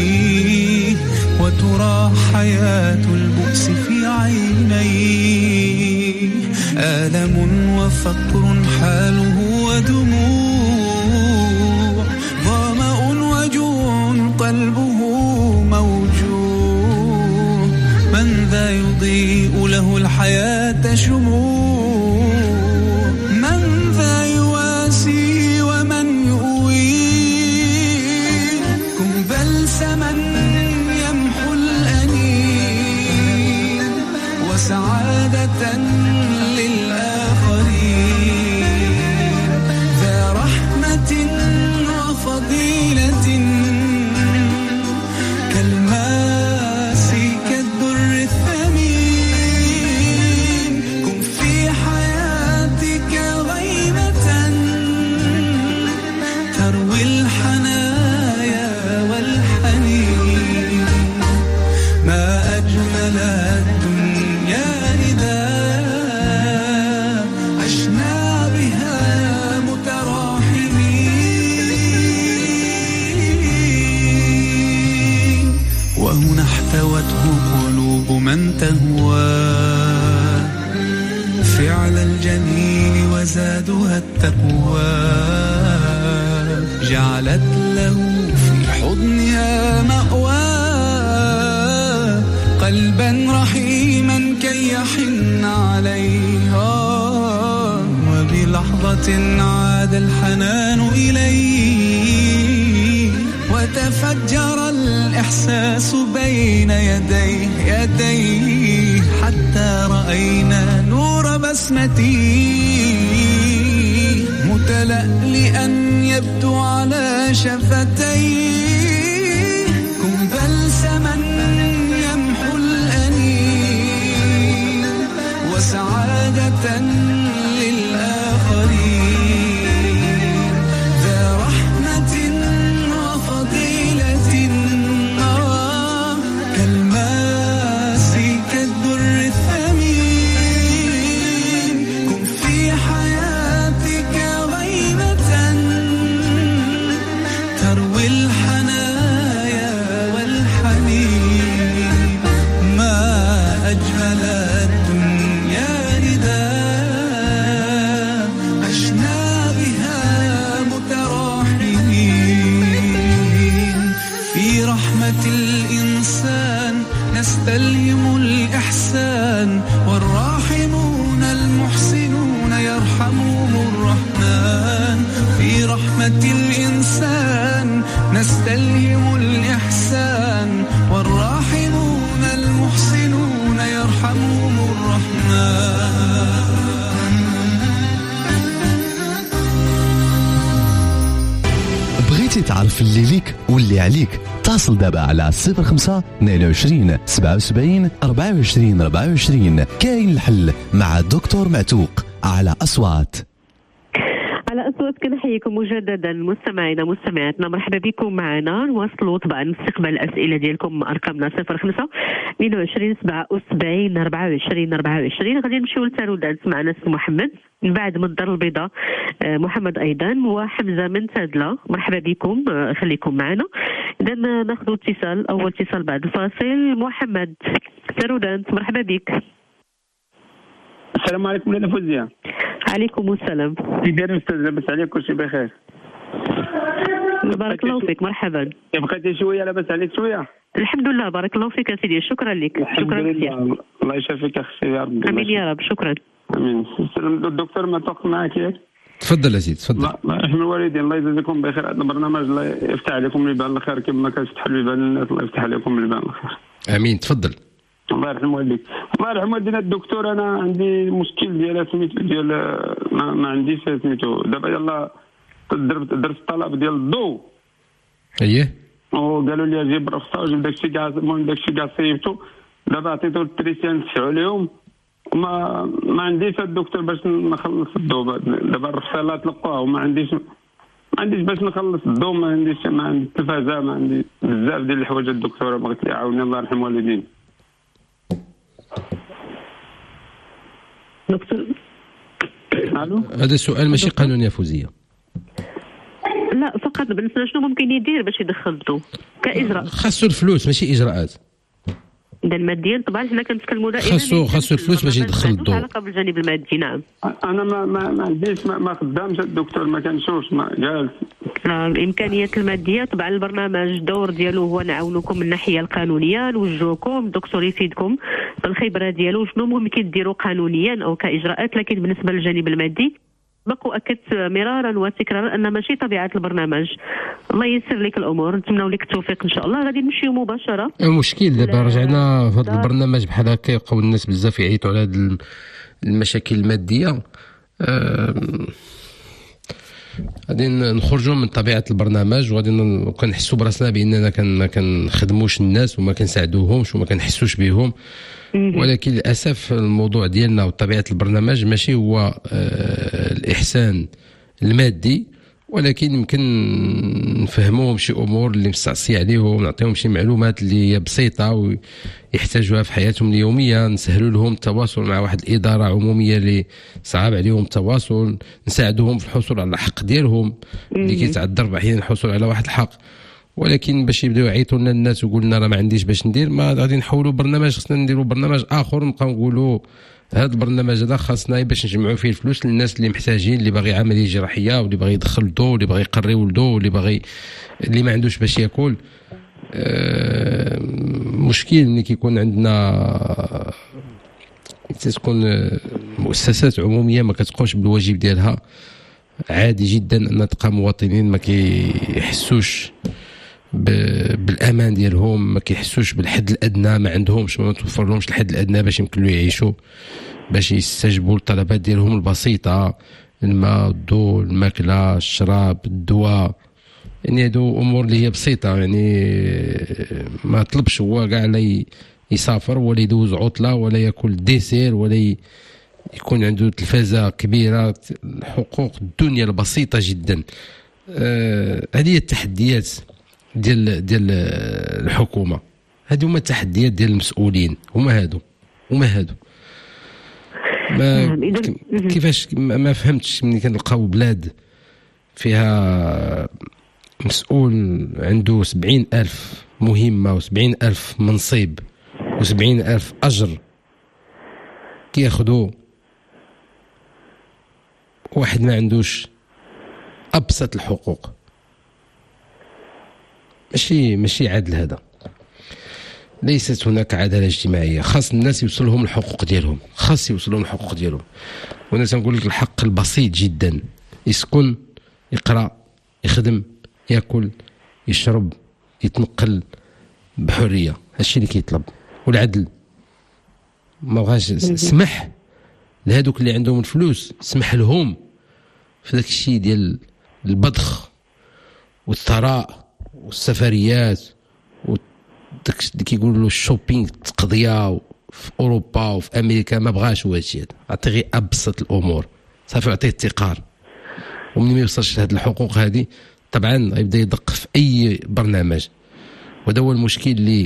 وترى حياة البؤس في عينيه. آلم وفقر حاله ودموع، ظمأ وجوع قلبه موجوع. من ذا يضيء له الحياة شموع، من ذا يواسي ومن يؤويه. كن بلسما يمحو الأنين وسعادة للآخرين، ذا رحمة وفضيلة كالماس كالدر الثمين. كن في حياتك غيمة تروي الحنايا والحنين. ما أجمل الدنيا إذا عشنا بها متراحمين. وهنا احتوته قلوب من تهوى فعل الجميل وزادها التقوى. جعلت له في حضنها مأوى، قلبا رحيما كي يحن عليها. وبلحظة عاد الحنان إليه، وتفجر الإحساس بين يديه يديه، حتى رأينا نور بسمته متلألئا يبدو على شفتيه كن بلسما يمحو الأنين وسعادة للآخرين ذا رحمة وفضيلة آه كالماس كالدر الثمين كن في حياتك غيمة تروي الحنايا والحنين ما أجمل الدنيا رداء عشنا بها متراحمين في رحمة الإنسان نستلهم الإحسان والراحمون المحسنون يرحمهم الرحمن في رحمة الإنسان نستلهم الإحسان والراحمون المحسنون يرحمهم الرحمن. بغيتي تعرف اللي ليك واللي عليك اتصل دابا على صفر خمسة اثنين وعشرين سبعة وسبعين أربعة وعشرين أربعة وعشرين. كاين الحل مع دكتور معتوق على أصوات. على أصوات كنحييكم مجددا مستمعينا مستمعاتنا، مرحبا بكم معنا. نواصلوا طبعا استقبال الأسئلة ديالكم، أرقامنا صفر خمسة اثنين وعشرين سبعة وسبعين أربعة وعشرين أربعة وعشرين. غادي نمشيو للتارودات معنا سي محمد، من بعد من الدار البيضاء محمد أيضا وحمزة من تادلة. مرحبا بكم، خليكم معنا. إذا ناخذ اتصال، أول اتصال بعد الفاصل. محمد تارودات، مرحبا بك. السلام عليكم لاله فوزيه. عليكم السلام. كي داير استاذ؟ لاباس عليك؟ كلشي بخير؟ بارك الله فيك، مرحبا. بقيتي شويه لاباس عليك شويه؟ الحمد لله بارك الله فيك سيدي، شكرا لك. شكرا لله. الله يشافيك اختي يا رب. امين يا رب، شكرا. امين. الدكتور معتوق معك ياك؟ تفضل يا سيدي تفضل. الله يرحم الوالدين، الله يجزيكم بخير. هذا البرنامج الله يفتح عليكم الباب الخير كما كتفتح الباب للناس، الله يفتح عليكم الباب الخير. امين تفضل. الله يرحم والديك. الله يرحم والدينا. الدكتور انا عندي مشكل ديال سميتو ديال ما, ما عنديش سميتو دابا يلاه درت درت الطلب ديال الضوء. اييه. وقالوا لي اجيب رخصه وجيب داكشي كاع، المهم داكشي كاع صيبتو. دابا عطيتو التريسيان نشفعوا لهم، ما ما عنديش الدكتور باش نخلص الضوء. دابا الرخصه لا تلقاوها وما عنديش ما عنديش باش نخلص الضوء، ما عنديش ما عندي التلفازه، ما عندي بزاف ديال الحوايج. الدكتور بغيت لي يعاوني، الله يرحم والدين. دكتور الو، هذا سؤال ماشي قانوني يا فوزيه. لا فقط بالنسبه شنو ممكن يدير باش يدخل الضوء كاجراء؟ خاصو الفلوس ماشي اجراءات. اذا ماديا طبعا حنا كنتكلموا دائما خاصو خاصو الفلوس باش يدخل الضوء. علاقه بالجانب المادي. نعم انا ما ما, ما عنديش ما, ما خدامش الدكتور، ما كنشوفش، ما جالس. الامكانيات الماديه طبعا البرنامج الدور ديالو هو نعاونكم من الناحيه القانونيه، نوجهوكم الدكتور يفيدكم بالخبره ديالو شنو ممكن ديروا قانونيا او كاجراءات. لكن بالنسبه للجانب المادي بقوا اكدت مرارا وتكرارا ان ماشي طبيعه البرنامج. الله ييسر لك الامور، نتمنوا لك التوفيق ان شاء الله. غادي نمشيو مباشره. المشكل دابا رجعنا في هذا البرنامج بحال هكا، يبقاو الناس بزاف يعيطوا على هذه المشاكل الماديه. غادي نخرجوا من طبيعه البرنامج وغادي كنحسوا براسنا باننا ما كنخدموش الناس وما كنساعدوهمش وما كنحسوش بهم. ولكن للاسف الموضوع ديالنا وطبيعه البرنامج ماشي هو آه الاحسان المادي، ولكن يمكن نفهموهم شي امور اللي مستعصي عليهم، ونعطيهم شي معلومات اللي هي بسيطه ويحتاجوها في حياتهم اليوميه، نسهلوا لهم التواصل مع واحد الاداره عموميه اللي صعب عليهم التواصل، نساعدوهم في الحصول على الحق ديالهم اللي كيتعذر احيانا الحصول على واحد الحق. ولكن باش يبداو يعيطوا لنا الناس ويقول لنا راه ما عنديش باش ندير، ما غادي نحولوا برنامج، خصنا نديروا برنامج اخر نبقاو نقولوا هذا البرنامج هذا خاصنا باش نجمعوا فيه الفلوس للناس اللي محتاجين، اللي باغي عمليه جراحيه واللي باغي يدخل الضوء واللي باغي يقري ولده واللي باغي اللي ما عندوش باش ياكل. أه مشكل ملي كيكون عندنا تكون مؤسسات عموميه ما كتقومش بالواجب ديالها. عادي جدا ان تلقى مواطنين ما كيحسوش بالامان ديالهم، ما كيحسوش بالحد الادنى، ما عندهمش ما توفر لهمش الحد الادنى باش يمكن له يعيشوا، باش يستجبوا للطلبات ديالهم البسيطه، الماء، الضوء، الماكله، الشراب، الدواء. يعني هادو امور اللي هي بسيطه، يعني ما طلبش هو كاع لا يسافر ولا يدوز عطله ولا ياكل ديسير ولا يكون عنده تلفازه كبيره. الحقوق الدنيا البسيطه جدا. آه هذه هي التحديات ديال ديال الحكومه، هذو هما التحديات ديال المسؤولين، هما هادو هما هادو ما كيفاش ما فهمتش ملي كنلقاو بلاد فيها مسؤول عنده سبعين ألف مهمة وسبعين ألف منصب وسبعين ألف أجر كياخدو واحد ما عندوش أبسط الحقوق. ماشي ماشي عدل هذا. ليست هناك عدالة اجتماعية. خاص الناس يوصلهم الحقوق ديالهم، خاص يوصلهم الحقوق ديالهم. وانا تنقول لك الحق البسيط جدا، يسكن، يقرا، يخدم، ياكل، يشرب، يتنقل بحرية، هادشي اللي كيطلب. والعدل ما بغاش. سمح لهذوك اللي عندهم الفلوس، سمح لهم في داك الشيء ديال البذخ والثراء والسفريات داك اللي كيقولوا له الشوبينغ، التقضيه في اوروبا وفي امريكا. ما بغاش هو هادشي هذا. عطيه غير ابسط الامور صافي، عطيه التقار. ومن ما يوصلش لهاد الحقوق هذه طبعا غيبدا يدق في اي برنامج. وهذا هو المشكل اللي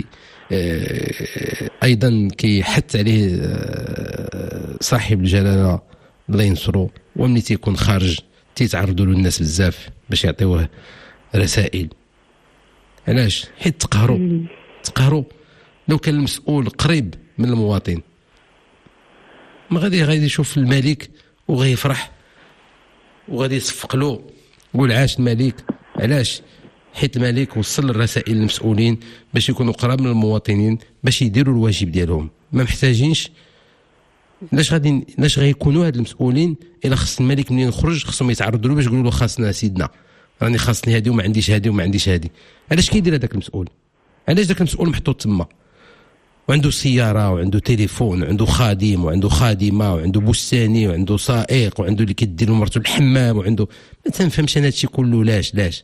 ايضا كيحث عليه صاحب الجلاله الله ينصرو. وملي تيكون خارج تيتعرضوا له الناس بزاف باش يعطيوه رسائل. علاش؟ حيت تقهروا تقهروا. لو كان المسؤول قريب من المواطن ما غادي غادي يشوف الملك وغيفرح وغادي يصفق له يقول عاش الملك. علاش؟ حيت الملك وصل الرسائل للمسؤولين باش يكونوا قراب من المواطنين باش يديروا الواجب ديالهم. ما محتاجينش. لاش غادي لاش غيكونوا هاد المسؤولين الا خص الملك منين يخرج خصهم يتعرضوا له باش يقولوا له خاصنا سيدنا راني خاصني هادي وما عنديش هادي وما عنديش هادي. علاش كيدير هذاك المسؤول؟ علاش ذاك المسؤول محطوط تما وعنده سياره وعنده تليفون وعنده خادم وعنده خادمه وعنده بستاني وعنده سائق وعنده اللي كيدير لمرته الحمام وعنده ما تنفهمش انا هادشي كله. لاش لاش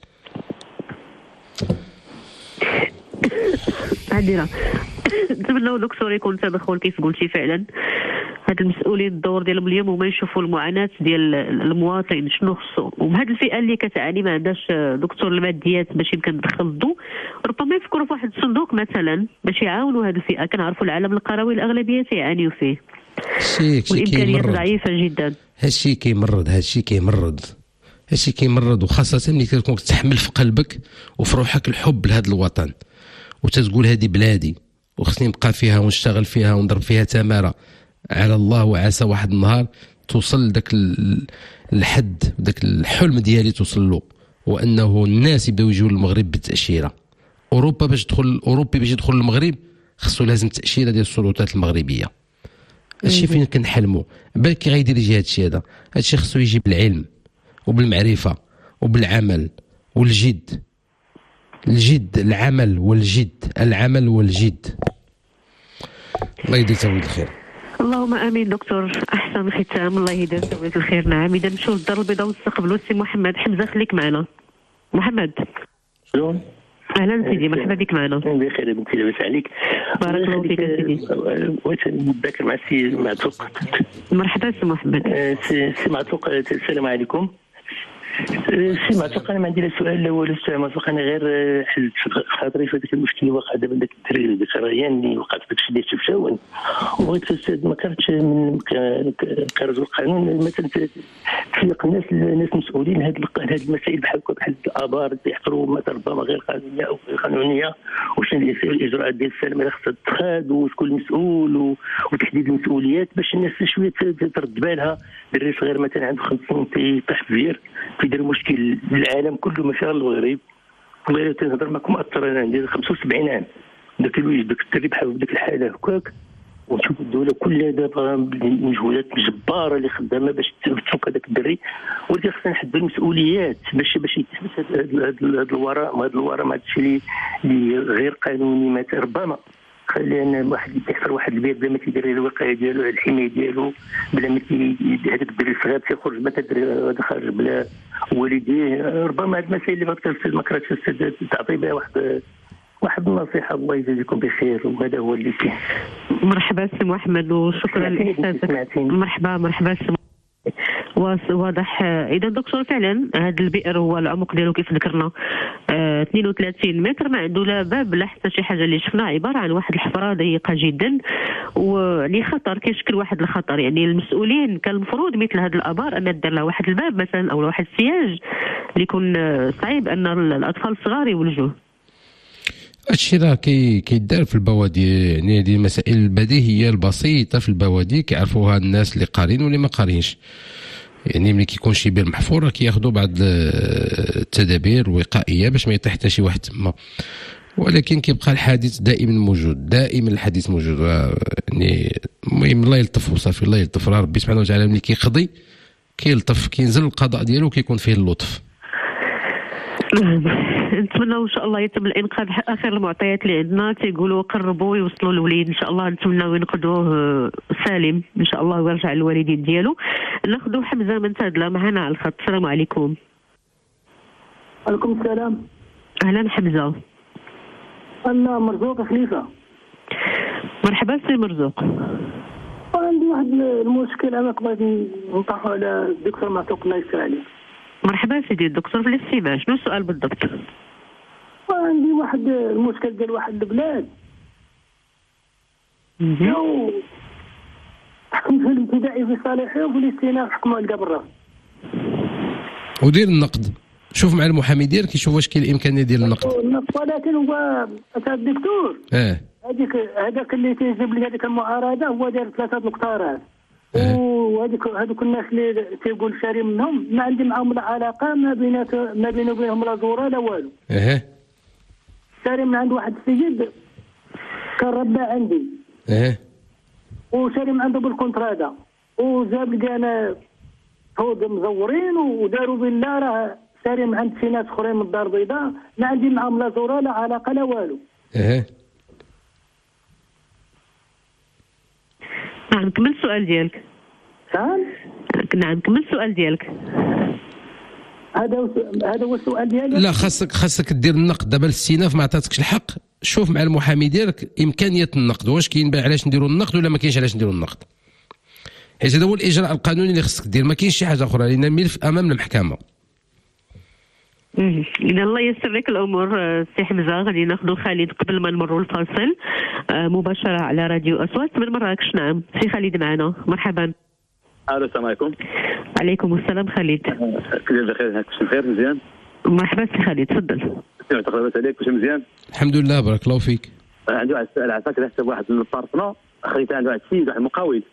عادي. نتمنوا دكتور يكون تدخل كيف قلتي فعلا. هاد المسؤولين الدور ديالهم اليوم هما يشوفوا المعاناه ديال المواطن شنو خصو. وبهاد الفئه اللي كتعاني ما عندهاش دكتور الماديات باش يمكن تدخل الضوء، ربما يفكروا في واحد الصندوق مثلا باش يعاونوا هاد الفئه. كنعرفوا العالم القروي الاغلبيه تيعانيوا فيه والامكانيات ضعيفه جدا. هادشي كيمرض هادشي كيمرض هادشي كيمرض وخاصه ملي كتكون تحمل في قلبك وفي روحك الحب لهذا الوطن وتتقول هذه بلادي وخصني نبقى فيها ونشتغل فيها ونضرب فيها تماره. على الله وعسى واحد النهار توصل لذاك الحد ذاك الحلم ديالي توصل له، وانه الناس يبداو يجيو للمغرب بالتاشيره. اوروبا باش تدخل الاوروبي باش يدخل للمغرب خصو لازم تاشيره ديال السلطات المغربيه. هادشي فين كنحلموا. بالك كي غيدير يجي هادشي هذا هادشي خصو يجي بالعلم وبالمعرفه وبالعمل والجد. الجد العمل والجد العمل والجد. الله يدير توفيق الخير. اللهم امين دكتور. احسن ختام. الله يدير توفيق الخير. نعم اذا نمشيو للدار البيضاء ونستقبلوا السي محمد حمزه. خليك معنا محمد. شلون؟ اهلا سيدي مرحبا بك معنا. بخير بنتي لاباس عليك؟ بارك الله فيك سيدي. بغيت نذكر مع السي معتوق. مرحبا سي محمد. سي معتوق السلام عليكم. سي معتوق انا ما عندي لا سؤال لا والو. سي معتوق انا غير حلت خاطري في هذاك المشكل اللي وقع دابا داك الدري ديك الريان اللي وقع في داكشي ديال شفشاون. وبغيت الاستاذ ما كرهتش من كرجل القانون مثلا تفيق الناس الناس مسؤولين هاد هاد المسائل بحال بحال الابار اللي يحفروا مثلا ربما غير قانونيه او غير قانونيه، وشنو اللي يصير الاجراءات ديال السلامه اللي خصها تتخذ وشكون المسؤول وتحديد المسؤوليات باش الناس شويه ترد بالها. دري صغير مثلا عنده خمس سنين تيطيح في فير كيدير مشكل للعالم كله ماشي غير المغرب. والله تنهضر معكم اثر انا عندي خمسة وسبعين عام داك الوجه داك الدري بحال بديك الحاله هكاك. ونشوف الدوله كلها دابا مجهودات جباره اللي خدامه باش تفك هذاك الدري، ولكن خصنا نحددوا المسؤوليات باش باش يتحبس هذا الوراء. وهذا الوراء ما هادشي اللي غير قانوني مثلا ربما خلي ان واحد يحفر واحد البيت بلا ما تيدير الوقايه ديالو على الحمايه ديالو، بلا ما هذاك الدري الصغير تيخرج ما تدري هذا خارج بلا والديه. ربما هذه المسائل اللي ما كرهتش الاستاذ تعطي بها واحد واحد النصيحه. الله يجازيكم بخير، وهذا هو اللي فيه. مرحبا سي محمد وشكرا لاحساسك. مرحبا مرحبا سي واضح. اذا دكتور فعلا هذا البئر هو العمق ديالو كيف ذكرنا اه اثنين وثلاثين متر، ما عنده لا باب لا حتى شي حاجه اللي شفنا، عباره عن واحد الحفره ضيقه جدا ويعني خطر، كيشكل واحد الخطر. يعني المسؤولين كان المفروض مثل هذا الابار ان دار له واحد الباب مثلا او واحد السياج اللي يكون صعيب ان الاطفال الصغار يولجوه. هادشي راه كي كيدار في البوادي، يعني هذه المسائل البديهيه البسيطه في البوادي كيعرفوها الناس اللي قارين واللي ما قارينش. يعني ملي كيكون شي بير محفور كياخذوا بعض التدابير الوقائيه باش ما يطيح حتى شي واحد تما، ولكن كيبقى الحديث دائما موجود، دائما الحديث موجود. يعني المهم الله يلطف وصافي، الله يلطف. راه ربي سبحانه وتعالى ملي كيقضي كيلطف، كينزل القضاء ديالو كيكون فيه اللطف. نتمنى ان شاء الله يتم الانقاذ. اخر المعطيات اللي عندنا تيقولوا قربوا يوصلوا الوليد ان شاء الله، نتمنى ينقذوه سالم ان شاء الله ويرجع للوالدين ديالو. ناخذوا حمزه من تادله معنا على الخط. السلام عليكم. وعليكم السلام. اهلا حمزه. انا مرزوق خليفه. مرحبا سي مرزوق. عندي واحد المشكل انا بغيت نطرحه على الدكتور معتوق الله يسر عليه. مرحبا سيدي الدكتور في الاستماع، شنو السؤال بالضبط؟ عندي واحد المشكل ديال واحد البلاد جو حكم في الابتدائي في صالحي وفي الاستئناف حكموا على القبر. ودير النقد، شوف مع المحامي ديالك يشوف واش كاين الامكانيه ديال النقد. ولكن هو الدكتور اه هذيك هذاك اللي تيجيب لي هذيك المعارضه هو داير ثلاثه دكتوراه، وهذوك هذوك الناس اللي تيقول شاري منهم ما عندي معاهم لا علاقه، ما بينات ما بينه وبينهم لا زوره لا والو. اها شاري من عند واحد السيد كان ربا عندي. اها وشاري من عنده بالكونترا هذا، وجاب لي انا فوق مزورين وداروا بالله راه شاري من عند شي ناس اخرين من الدار البيضاء، ما عندي معاهم لا زوره لا علاقه لا والو. اها نعم كمل السؤال ديالك. نعم نعم كمل السؤال ديالك. هذا هذا هو السؤال ديالي. لا خاصك خاصك دير النقد. دابا الاستئناف ما عطاتكش الحق، شوف مع المحامي ديالك امكانيه النقد، واش كاين علاش نديروا النقد ولا ما كاينش علاش نديروا النقد، حيت هذا هو الاجراء القانوني اللي خصك دير، ما كاينش شي حاجه اخرى لان الملف امام المحكمه. إذا الله ييسر لك الأمور سي حمزة، غادي ناخذوا خالد قبل ما نمروا الفاصل مباشرة على راديو أصوات من مراكش. نعم سي خالد معنا، مرحبا. الو السلام عليكم. عليكم السلام خالد. كيف بخير؟ كلشي بخير مزيان؟ مرحبا سي خالد تفضل. تقربت عليك كلشي مزيان؟ الحمد لله بارك الله فيك. عندي واحد السؤال عفاك، على حسب واحد من البارتنا خليت عنده واحد السيد واحد المقاول.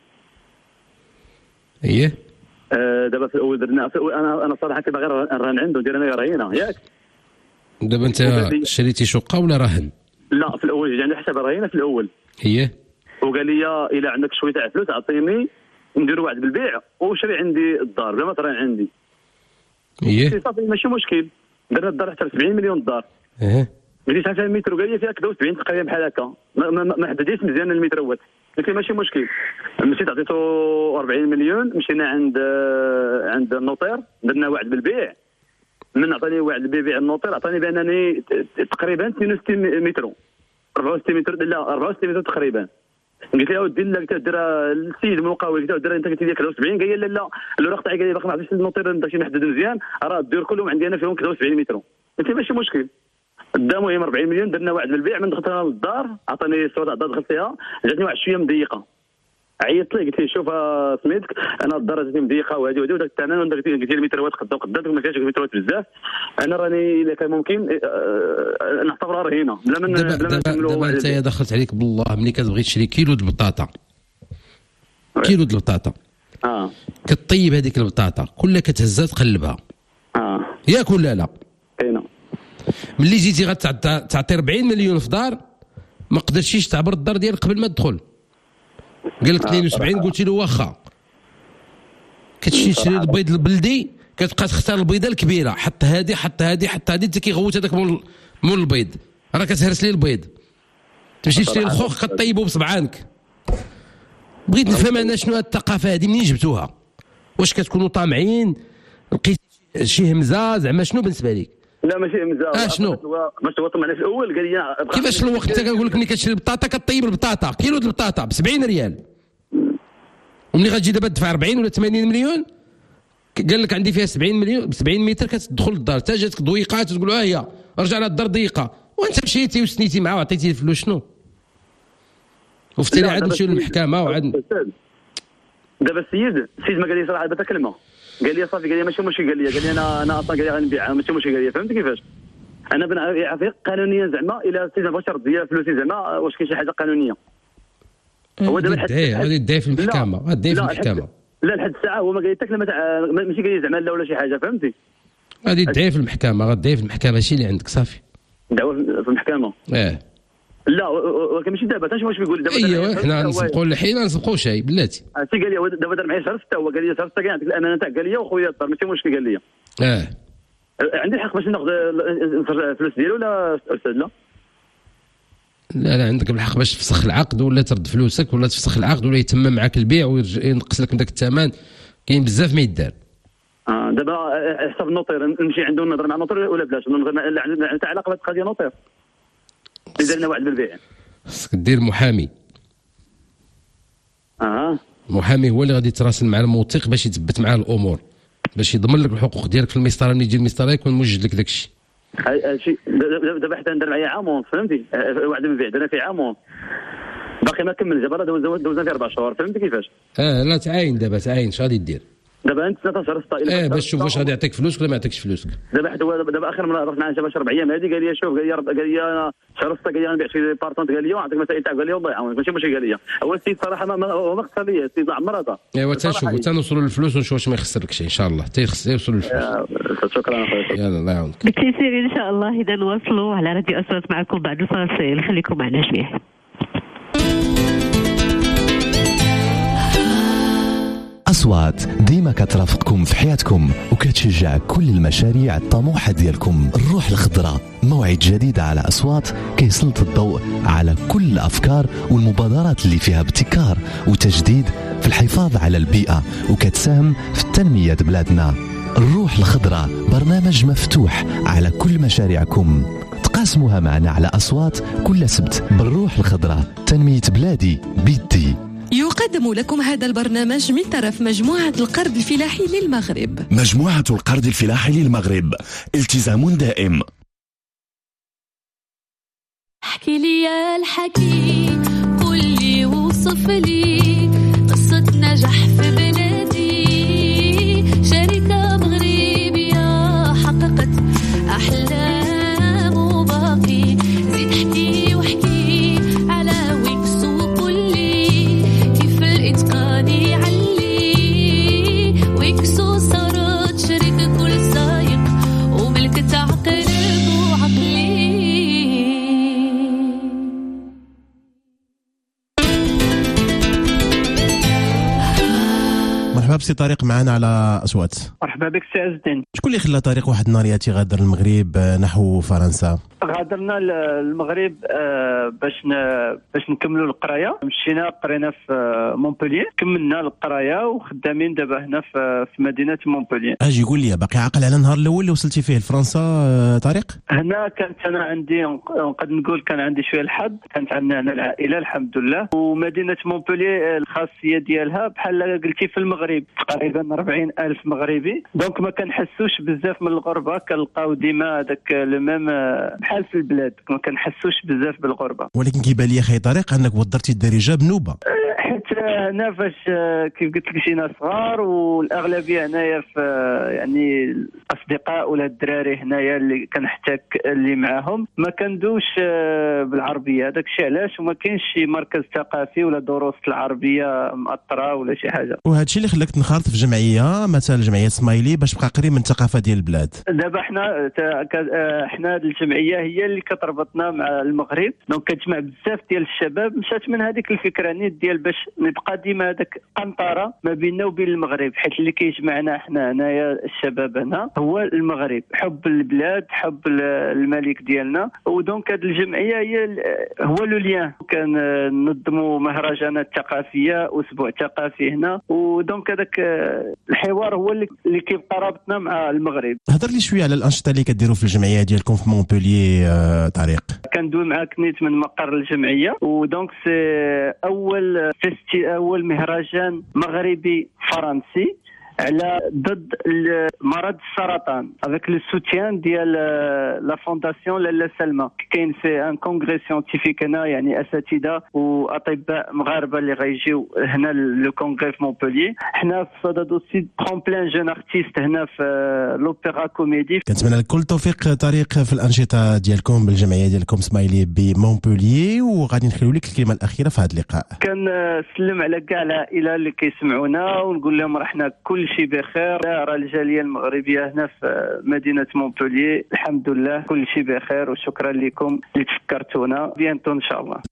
اييه آه دابا في الاول درنا في انا انا صراحه كنت غير نرهن عنده ندير انا رهينه ياك. دابا انت شريتي شقه ولا رهن؟ لا في الاول جاني حساب رهينه في الاول. اييه وقال لي الا عندك شويه تاع فلوس اعطيني نديروا واحد بالبيع وشري عندي الدار بلا ما ترهن عندي. اييه صافي ماشي مشكل، درنا الدار حتى سبعين مليون الدار. اها بديت عارف المتر وقال لي فيها كذا وسبعين تقريبا بحال هكا، ما, ما, ما حددتش مزيان المتروات. قلت له ماشي مشكل، مشيت عطيته أربعين مليون، مشينا عند عند النوطير درنا وعد بالبيع. من عطاني وعد بالبيع النوطير عطاني بانني تقريبا اثنين وستين متر أربعة وستين متر لا أربعة وستين متر تقريبا. قلت له اودي لا قلت له دير السيد المقاول قلت له دير انت قلت لي كذا وسبعين، قال لي لا لا الورق تاعي قال لي باقي ما عرفتش النوطير باش نحدد مزيان راه الديور كلهم عندي انا فيهم كذا وسبعين متر. قلت له ماشي مشكل. قدامه أربعين مليون درنا وعد بالبيع. من دخلت انا للدار عطاني الصوره تاع دخلت فيها جاتني واحد شويه مضيقه. عيطت لي قلت له شوف سميتك انا الدار جاتني مضيقه وهذه وهذه وداك الثمن وداك قلت لي المتروات قدام قدامك ما فيهاش متروات بزاف، انا راني الا كان ممكن نعتبرها رهينه بلا من بلا من دابا انت دخلت عليك بالله ملي كتبغي تشري كيلو د البطاطا كيلو د البطاطا اه كطيب هذيك البطاطا كلها كتهزها تقلبها اه ياك ولا لا؟ اينا ملي جيتي غتعطي أربعين مليون في دار ما قدرتيش تعبر الدار ديالك قبل ما تدخل، قال لك اثنين وسبعين قلت له واخا. كتمشي تشري البيض البلدي كتبقى تختار البيضه الكبيره، حط هذه حط هذه حط هذه حتى كيغوت هذاك مول مول البيض راه كتهرس لي البيض. تمشي تشري الخوخ كطيبو بصبعانك. بغيت نفهم انا شنو هاد الثقافه هذه منين جبتوها؟ واش كتكونوا طامعين لقيت شي همزه زعما شنو بالنسبه لك؟ لا ماشي همزه. اه شنو؟ باش هو طمعني في الاول قال لي كيفاش الوقت انت كنقول لك ملي كتشري البطاطا كطيب البطاطا كيلو د البطاطا ب سبعين ريال وملي غتجي دابا تدفع أربعين ولا ثمانين مليون قال لك عندي فيها سبعين مليون ب سبعين متر كتدخل للدار حتى جاتك ضويقات تقول ها هي رجع لها الدار ضيقه وانت مشيتي وسنيتي معاه وعطيتيه الفلوس شنو؟ وفي التالي عاد نمشيو للمحكمه وعاد دابا السيد السيد ما قال لي صراحه دابا كلمه قال لي صافي قال لي ماشي مشكل قال لي قال لي انا انا اصلا قال لي غنبيعها ماشي مشكل قال لي فهمت كيفاش انا بنعرف قانونيا زعما الى السيد ما بغاش يرد لي فلوسي زعما واش كاين شي حاجه قانونيه هو دابا غادي يدعي في المحكمه غادي في المحكمه لا لحد الساعه هو ما قال لي حتى كلمه ماشي قال لي زعما لا ولا شي حاجه فهمتي غادي يدعي في المحكمه غادي في المحكمه ماشي اللي عندك صافي دعوه في المحكمه اه لا ولكن ماشي دابا حتى واش بيقول دابا ايوا حنا نسبقوا الحين نسبقوا شي بلاتي عرفتي قال لي دابا دار معايا شهر سته هو قال لي شهر سته كاين عندك الامانه تاعك قال لي وخويا الدار ماشي مشكل قال لي اه عندي الحق باش ناخذ الفلوس ديالو ولا استاذ لا لا لا عندك الحق باش تفسخ العقد ولا ترد فلوسك ولا تفسخ العقد ولا يتم معك البيع وينقص لك من داك الثمن كاين بزاف ما يدار اه دابا حسب النوطير نمشي عنده نهضر مع النوطير ولا بلاش عندنا علاقه بهذه القضيه نوطير اللي درنا وعد بالبيع خصك دير محامي اه محامي هو اللي غادي يتراسل مع الموثق باش يثبت معاه الامور باش يضمن لك الحقوق ديالك في المسطره ملي يجي المسطره يكون موجد لك داك الشيء هادشي دابا حتى ندير معايا عام فهمتي وعد بالبيع درنا فيه عام باقي ما كمل دابا دوزنا فيه اربع شهور فهمتي كيفاش اه لا تعاين دابا تعاين اش غادي دير دابا انت ثلاثة عشر اه باش تشوف واش غادي يعطيك فلوس ولا ما يعطيكش فلوسك دابا حتى هو دابا اخر مره رحنا عند باش اربع ايام هذه قال لي شوف قال لي قال لي انا شهر ستة قال لي نبيع شي بارطونت قال لي نعطيك مسائل تاعك قال لي الله يعاونك ماشي مشكل قال لي هو السيد صراحه ما هو ما خسر لي السيد عمرته ايوا تنشوفوا تنوصلوا للفلوس ونشوف واش ما يخسرلكش ان شاء الله يوصلوا للفلوس شكرا اخويا يلا الله يعاونك بالتيسير ان شاء الله. اذا نواصلوا على راديو اصوات معكم بعد الفاصل خليكم معنا جميعا. أصوات ديما كترافقكم في حياتكم وكتشجع كل المشاريع الطموحة ديالكم. الروح الخضراء موعد جديد على أصوات كيسلط الضوء على كل الأفكار والمبادرات اللي فيها ابتكار وتجديد في الحفاظ على البيئة وكتساهم في التنمية بلادنا. الروح الخضراء برنامج مفتوح على كل مشاريعكم تقاسموها معنا على أصوات كل سبت. بالروح الخضراء تنمية بلادي بيدي. يقدم لكم هذا البرنامج من طرف مجموعة القرض الفلاحي للمغرب. مجموعة القرض الفلاحي للمغرب التزام دائم. احكي لي يا الحكي قل لي وصف لي قصة نجاح في بلادي شركة مغربية حققت أحلام وباقي زيد احكي واحكي على ويكس وقل لي كيف الإتقان يعلي ويكسو صارت شركة كل سايق وملك تعقل وعقلي. مرحبا بسي طارق معنا على أصوات. مرحبا بك سي عز الدين. شكون اللي خلى طارق واحد النهار ياتي غادر المغرب نحو فرنسا؟ غادرنا المغرب باش باش نكملوا القرايه. مشينا قرينا في مونبولييه كملنا القرايه وخدامين دابا هنا في مدينه مونبولييه. اجي قول لي باقي عاقل على النهار الاول اللي وصلتي فيه لفرنسا طارق؟ هنا كانت انا عندي نقدر نقول كان عندي شويه الحظ كانت عندنا هنا العائله الحمد لله. ومدينه مونبولييه الخاصيه ديالها بحال قلتي في المغرب تقريبا أربعين ألف مغربي دونك ما كنحسوش بزاف من الغربه كنلقاو ديما هذاك لو ميم بحال في البلاد ما كنحسوش بزاف بالغربه. ولكن كيبان لي اخي طارق انك وضرتي الدارجه بنوبه حيت هنا فاش كيف قلت لك شينا صغار والاغلبيه هنايا في يعني الاصدقاء ولا الدراري هنايا اللي كنحتك اللي معاهم ما كندوش بالعربيه هذاك الشيء علاش وما كاينش شي مركز ثقافي ولا دروس العربيه مأطره ولا شي حاجه. وهذا الشيء اللي خلاك تنخرط في جمعيه مثلا جمعيه سمايلي باش تبقى قريب من الثقافه ديال البلاد. دابا حنا حنا هذه الجمعيه هي اللي كتربطنا مع المغرب دونك كتجمع بزاف ديال الشباب مشات من هذيك الفكره نيت ديال باش يبقى ديما هذاك قنطره ما بيننا وبين المغرب، حيت اللي كيجمعنا حنا هنايا الشباب هنا هو المغرب، حب البلاد، حب الملك ديالنا. ودونك هذه الجمعيه هي هو لو ليان. كان ننظموا مهرجانات ثقافيه، اسبوع ثقافي هنا، ودونك هذاك الحوار هو اللي كيبقى رابطنا مع المغرب. هضر لي شويه على الانشطه اللي كديروا في الجمعيه ديالكم في مونبوليي. آه طريق كندوي معاك نيت من مقر الجمعيه، ودونك سي اول فيستي اول مهرجان مغربي فرنسي على ضد مرض السرطان افيك لو سوتيان ديال لا فونداسيون لاله سلمى. كاين في ان كونغري سيانتيفيك هنا، يعني اساتذه واطباء مغاربه اللي غيجيو هنا لو كونغري في مونبوليي. حنا في صدد اوسي ترومبلان جون ارتيست هنا في لوبيرا كوميدي. كنتمنى لك كل التوفيق طريق في الانشطه ديالكم بالجمعيه ديالكم سمايلي بمونبوليي، وغادي نخليو لك الكلمه الاخيره في هذا اللقاء. كنسلم على كاع العائله اللي كيسمعونا ونقول لهم رحنا كل شيء بخير. راه الجاليه المغربيه هنا في مدينه مونبوليي الحمد لله كل شيء بخير، وشكرا لكم اللي تفكرتونا. بيانتو ان شاء الله.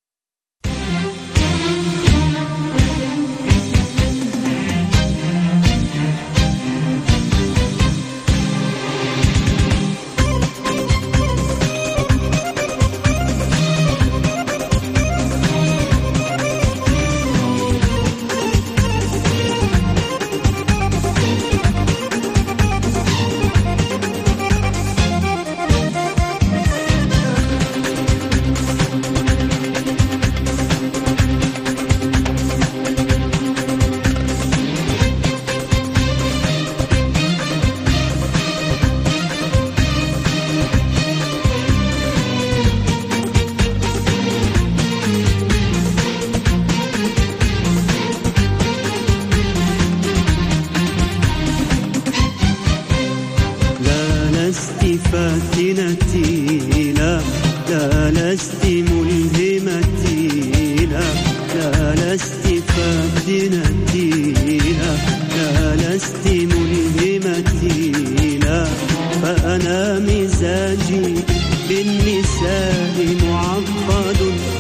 فاتنتي لا لا لست ملهمتي لا لا لست فاتنتي لا لا لست ملهمتي لا فأنا مزاجي بالنساء معقد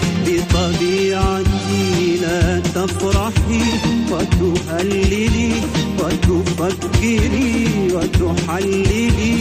بطبيعتي. لا تفرحي وتهللي وتفكري وتحللي.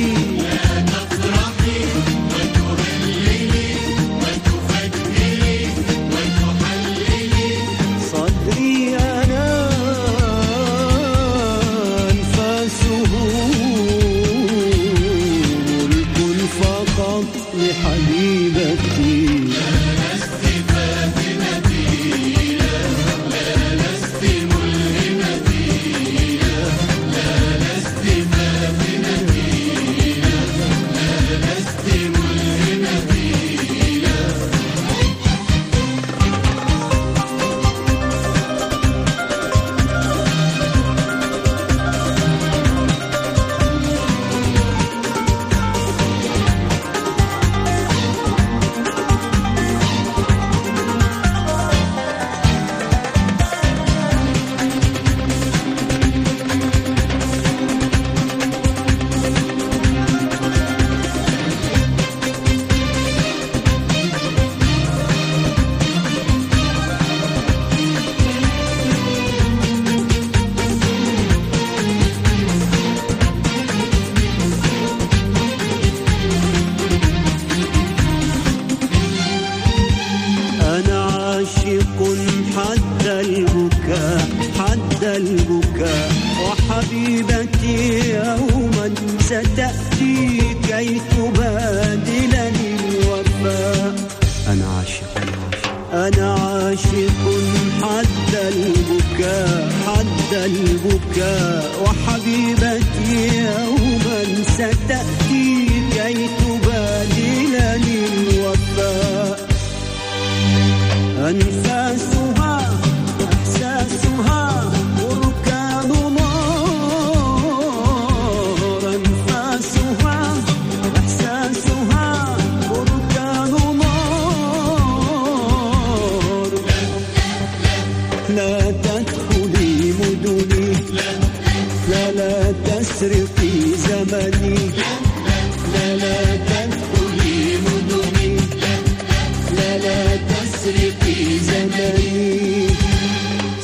البكاء وحبيبتي يوما ستأتي كي تبادلني الوفاء. أنا عاشق أنا عاشق حد البكاء حد البكاء وحبيبتي يوما ستأتي كي تبادلني الوفاء. أنفاسها وإحساسها بركان نار. أنفاسها وإحساسها بركان نار. لا تدخلي مدني لا لا تسرقي زمني. لا لا تدخلي مدني لا لا تسرقي زمني.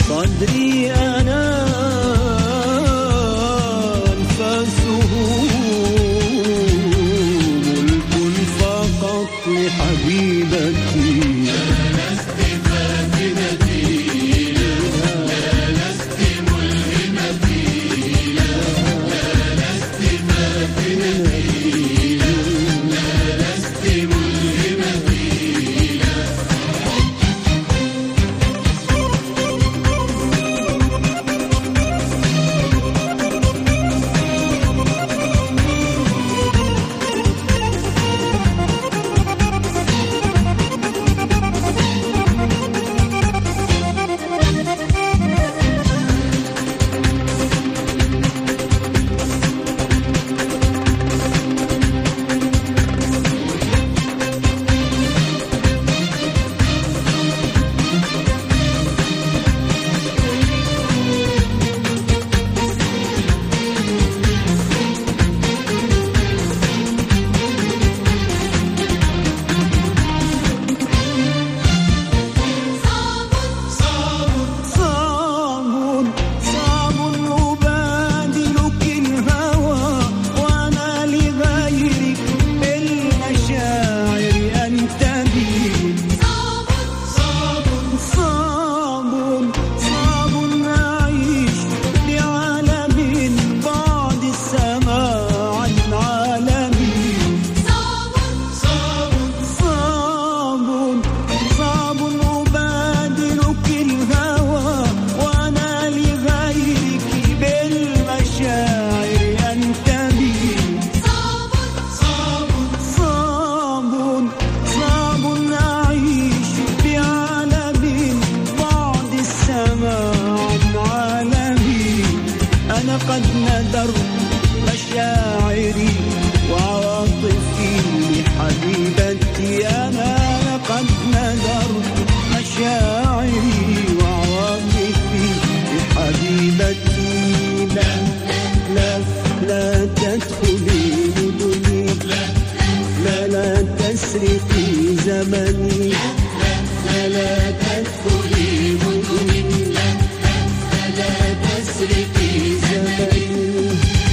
تسرقي زمني لا لا تدخلي مدني لا لا تسرقي زمني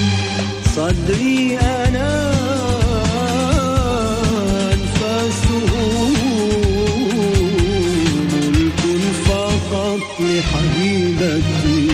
صدري أنا أنفاسه ملك فقط لحبيبتي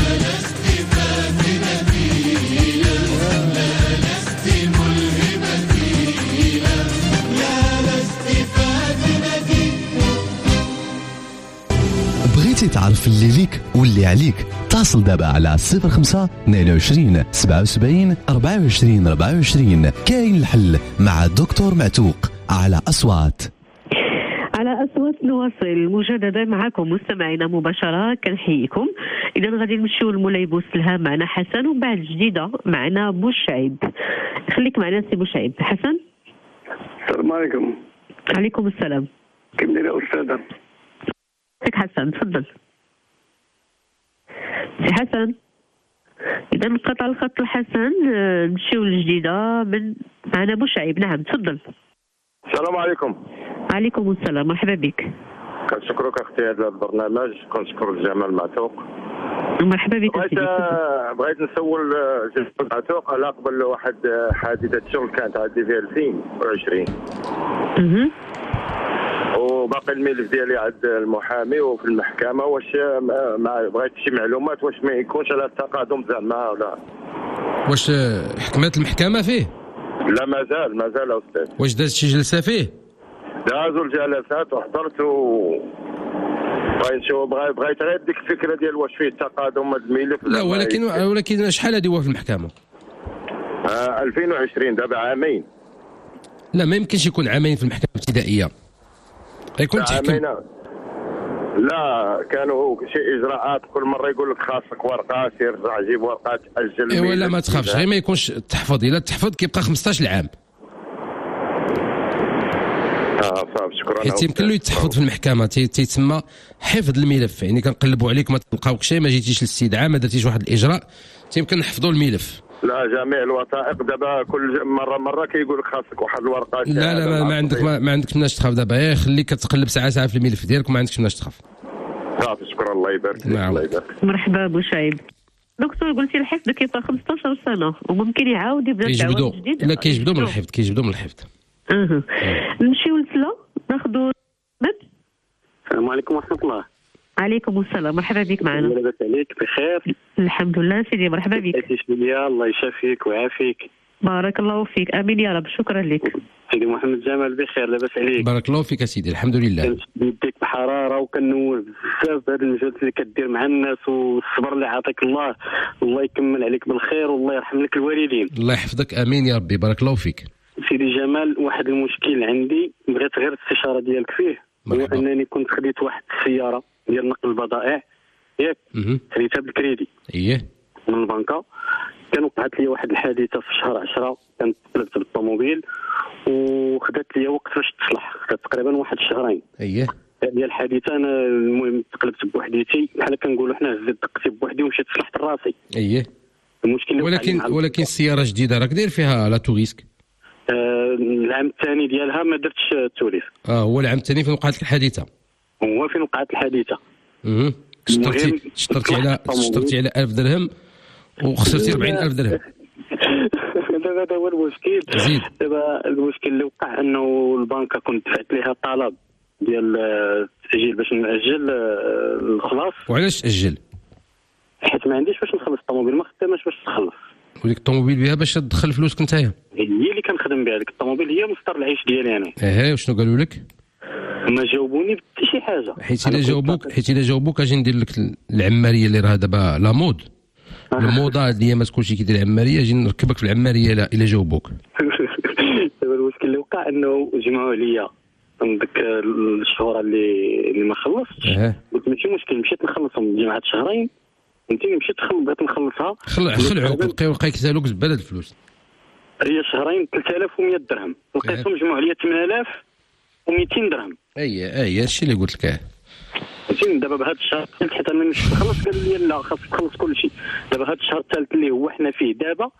بغيتي تعرف اللي ليك واللي عليك اتصل دابا على صفر خمسة اثنين وعشرين سبعة وسبعين أربعة وعشرين أربعة وعشرين. كاين الحل مع دكتور معتوق على أصوات. على أصوات نواصل مجددا معكم مستمعينا مباشرة. كنحييكم. إذا غادي نمشيو لمولاي بوسلها معنا حسن ومن بعد جديدة معنا بوشعيب. خليك معنا سي بوشعيب. حسن السلام عليكم. عليكم السلام. كيف داير أستاذة؟ سيك حسن تفضل. سي حسن إذا انقطع الخط الحسن نمشيو للجديدة من معنا بوشعيب. نعم تفضل. السلام عليكم. عليكم السلام مرحبا بك. كنشكرك اختي هذا البرنامج كنشكر الجمال معتوق. مرحبا بك. بغيت بغيت نسول جمال معتوق على قبل واحد حادثة شغل كانت عندي في ألفين وعشرين. اها وباقي الملف ديالي عند المحامي وفي المحكمة. واش مع بغيت شي معلومات واش ما يكونش على التقادم زعما ولا واش حكمت المحكمة فيه؟ لا مازال مازال أستاذ. واش داز شي جلسة فيه؟ دازوا الجلسات وحضرت و بغيت نشوف بغيت غير ديك الفكرة ديال واش فيه تقادم هذا الملف. لا ولكن ولكن شحال هادي هو في المحكمة؟ آه ألفين وعشرين دابا عامين. لا ما يمكنش يكون عامين في المحكمة الابتدائية. يكون تحكم. لا كانوا شي اجراءات كل مره يقول لك خاصك ورقه سير رجع جيب ورقه تاجل. ايوا لا ما تخافش غير ما يكونش تحفظ. الا تحفظ كيبقى خمسطاش العام. اه صافي شكرا. حيت يمكن له يتحفظ في المحكمه تيتسمى حفظ الملف. يعني كنقلبوا عليك ما تلقاوك شيء ما جيتيش للاستدعاء ما درتيش واحد الاجراء تيمكن نحفظوا الملف. لا جميع الوثائق دابا كل مره مره كيقول لك خاصك واحد الورقه. لا لا ما, ما عندك ما, ما عندك مناش تخاف دابا. غير خليك تقلب ساعه ساعه في الملف ديالك وما عندكش مناش تخاف. صافي شكرا الله يبارك فيك. نعم. الله يبارك. مرحبا بوشعيب. دكتور قلتي الحفظ كيبقى خمسطاش سنه وممكن يعاود يبدا كيجبدوا. لا كيجبدوا من الحفظ كيجبدوا من الحفظ. اها نمشيو لسلا ناخذوا مد. السلام عليكم ورحمه الله. عليكم السلام مرحبا بك معنا. لاباس عليك بخير؟ الحمد لله سيدي مرحبا بك. شويه الله يشافيك ويعافيك. بارك الله فيك امين يا رب. شكرا لك سيدي محمد جمال بخير لاباس عليك؟ بارك الله فيك سيدي الحمد لله. كنشديك بحراره وكنور بزاف بهذا المجهود اللي كدير مع الناس والصبر اللي عطاك الله. الله يكمل عليك بالخير والله يرحم لك الوالدين. الله يحفظك امين يا ربي. بارك الله فيك سيدي جمال. واحد المشكل عندي بغيت غير الاستشاره ديالك فيه. هو انني كنت خديت واحد السياره ديال نقل البضائع ياك خديتها بالكريدي اييه من البنكه. كان وقعت لي واحد الحادثه في شهر عشرة كنت تقلبت بالطوموبيل وخدات لي وقت باش تصلح. خدات تقريبا واحد الشهرين. اييه ديال الحادثه انا المهم تقلبت بوحديتي بحال كنقولوا حنا هزيت دقتي بوحدي ومشيت صلحت راسي. اييه المشكل ولكن ولكن السياره جديده راك داير فيها لا توريسك. آه العام الثاني ديالها ما درتش توريس. اه هو العام الثاني فين وقعت الحادثه. هو فين وقعت الحادثه. اها شطرتي شطرتي على شطرتي على ألف درهم وخسرتي أربعين ألف درهم. دابا هذا هو المشكل. زيد. دابا المشكل اللي وقع انه البنكه كنت دفعت لها طلب ديال التسجيل باش ناجل الخلاص. وعلاش تاجل؟ حيت ما عنديش باش نخلص الطوموبيل ما خداماش باش تخلص. وديك الطوموبيل بها باش تدخل فلوسك نتايا؟ هي اللي كنخدم بها ديك الطوموبيل هي مصدر العيش ديالي انا. اها وشنو قالوا لك؟ ما جاوبوني بحتى شي حاجه. حيت الا جاوبوك حيت الا جاوبوك اجي ندير لك العماريه اللي راه دابا لا مود. الموضه اللي ما كلشي كيدير العماريه اجي نركبك في العماريه الا جاوبوك. دابا المشكل اللي وقع انه جمعوا عليا ديك الشهور اللي اللي ما خلصتش. قلت ماشي مشكل مشيت نخلصهم جمعت شهرين فهمتيني. مشيت بغيت نخلصها خلعوك بقاو بقى يكسالوك زباله الفلوس. هي شهرين ثلاثة آلاف ومية درهم لقيتهم جمعوا عليا ثمانية آلاف ومئتين درهم. اي اي هادشي اللي قلت لك. اه فهمتيني. دابا بهذا الشهر الثالث حتى انا نخلص قال لي لا خاصك تخلص كل شيء. دابا هذا الشهر الثالث اللي هو حنا فيه دابا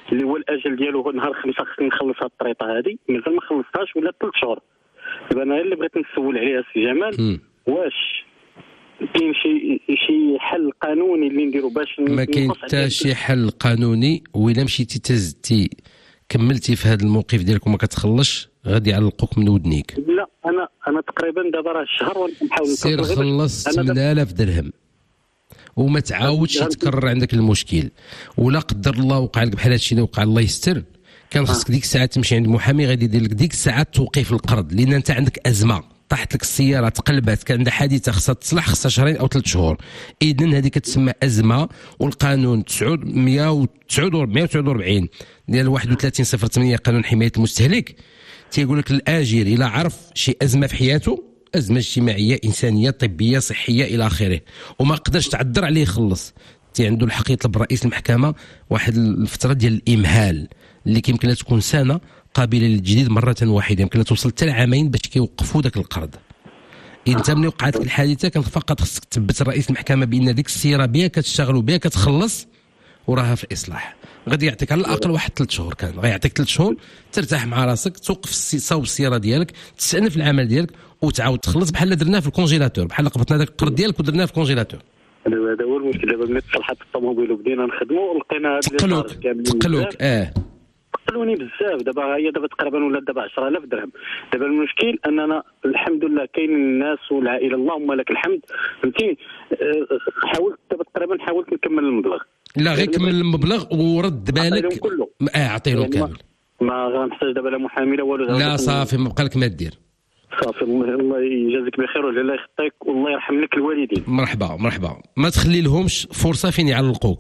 اللي هو الاجل ديالو هو نهار الخميس خصني نخلص هاد الطريطه هذه، مازال ما خلصتهاش ولا ثلاث شهور. دابا انا اللي بغيت نسول عليها سي جمال، واش كاين شي شي حل قانوني اللي نديرو باش ما كاين حتى شي حل قانوني، وإلا مشيتي تزدتي كملتي في هذا الموقف ديالك وما كتخلصش غادي يعلقوك من ودنيك. لا انا انا تقريبا دابا راه شهر ونحاول سير خلص ثمانية آلاف درهم وما تعاودش يتكرر عندك المشكل، ولا قدر الله وقع لك بحال هادشي اللي وقع الله يستر، كان خصك ديك الساعه تمشي عند محامي غادي يدير لك ديك الساعه توقيف القرض، لان انت عندك ازمه، طاحت لك السياره تقلبات، كان عندها حادثه خصها تصلح، خصها شهرين او ثلاث شهور، اذن هذه كتسمى ازمه. والقانون مئة وتسعة وأربعين ديال واحد وثلاثين صفر ثمانية قانون حمايه المستهلك تيقول لك الاجير الى عرف شي ازمه في حياته، ازمه اجتماعيه انسانيه طبيه صحيه الى اخره، وما قدرش تعذر عليه يخلص، تي عنده الحق يطلب رئيس المحكمه واحد الفتره ديال الامهال اللي كيمكن لها تكون سنه قابله للتجديد مره واحده، يمكن لها توصل حتى لعامين باش كيوقفوا ذاك القرض. انت ملي وقعت لك الحادثه كان فقط خصك تثبت رئيس المحكمه بان ديك السياره بها كتشتغل وبها كتخلص وراها في الاصلاح، غادي يعطيك على الاقل واحد ثلاث شهور، كان غيعطيك ثلاث شهور ترتاح مع راسك، توقف صوب السياره ديالك، تستأنف العمل ديالك وتعاود تخلص بحال درناه في الكونجيلاتور، بحال قبضنا داك القرض ديالك ودرناه في الكونجيلاتور. هذا هو المشكل. دابا ملي تصلحت الطوموبيل وبدينا نخدموا لقينا تقلوك تقلوك اه قلوني بزاف. دابا هي دابا تقريبا ولا دابا عشرة آلاف درهم. دابا المشكل اننا الحمد لله كاين الناس والعائله اللهم لك الحمد، فهمتيني. حاولت دابا تقريبا حاولت نكمل المبلغ. لا غير كمل المبلغ ورد بالك اه عطيهم يعني كامل، ما غنحتاج دابا لا محامي لا والو. لا صافي ما بقى لك ما دير. صافي الله يجازيك بخير وجل يخطيك والله يرحم لك الوالدين. مرحبا مرحبا. ما تخلي لهمش فرصه فين يعلقوك.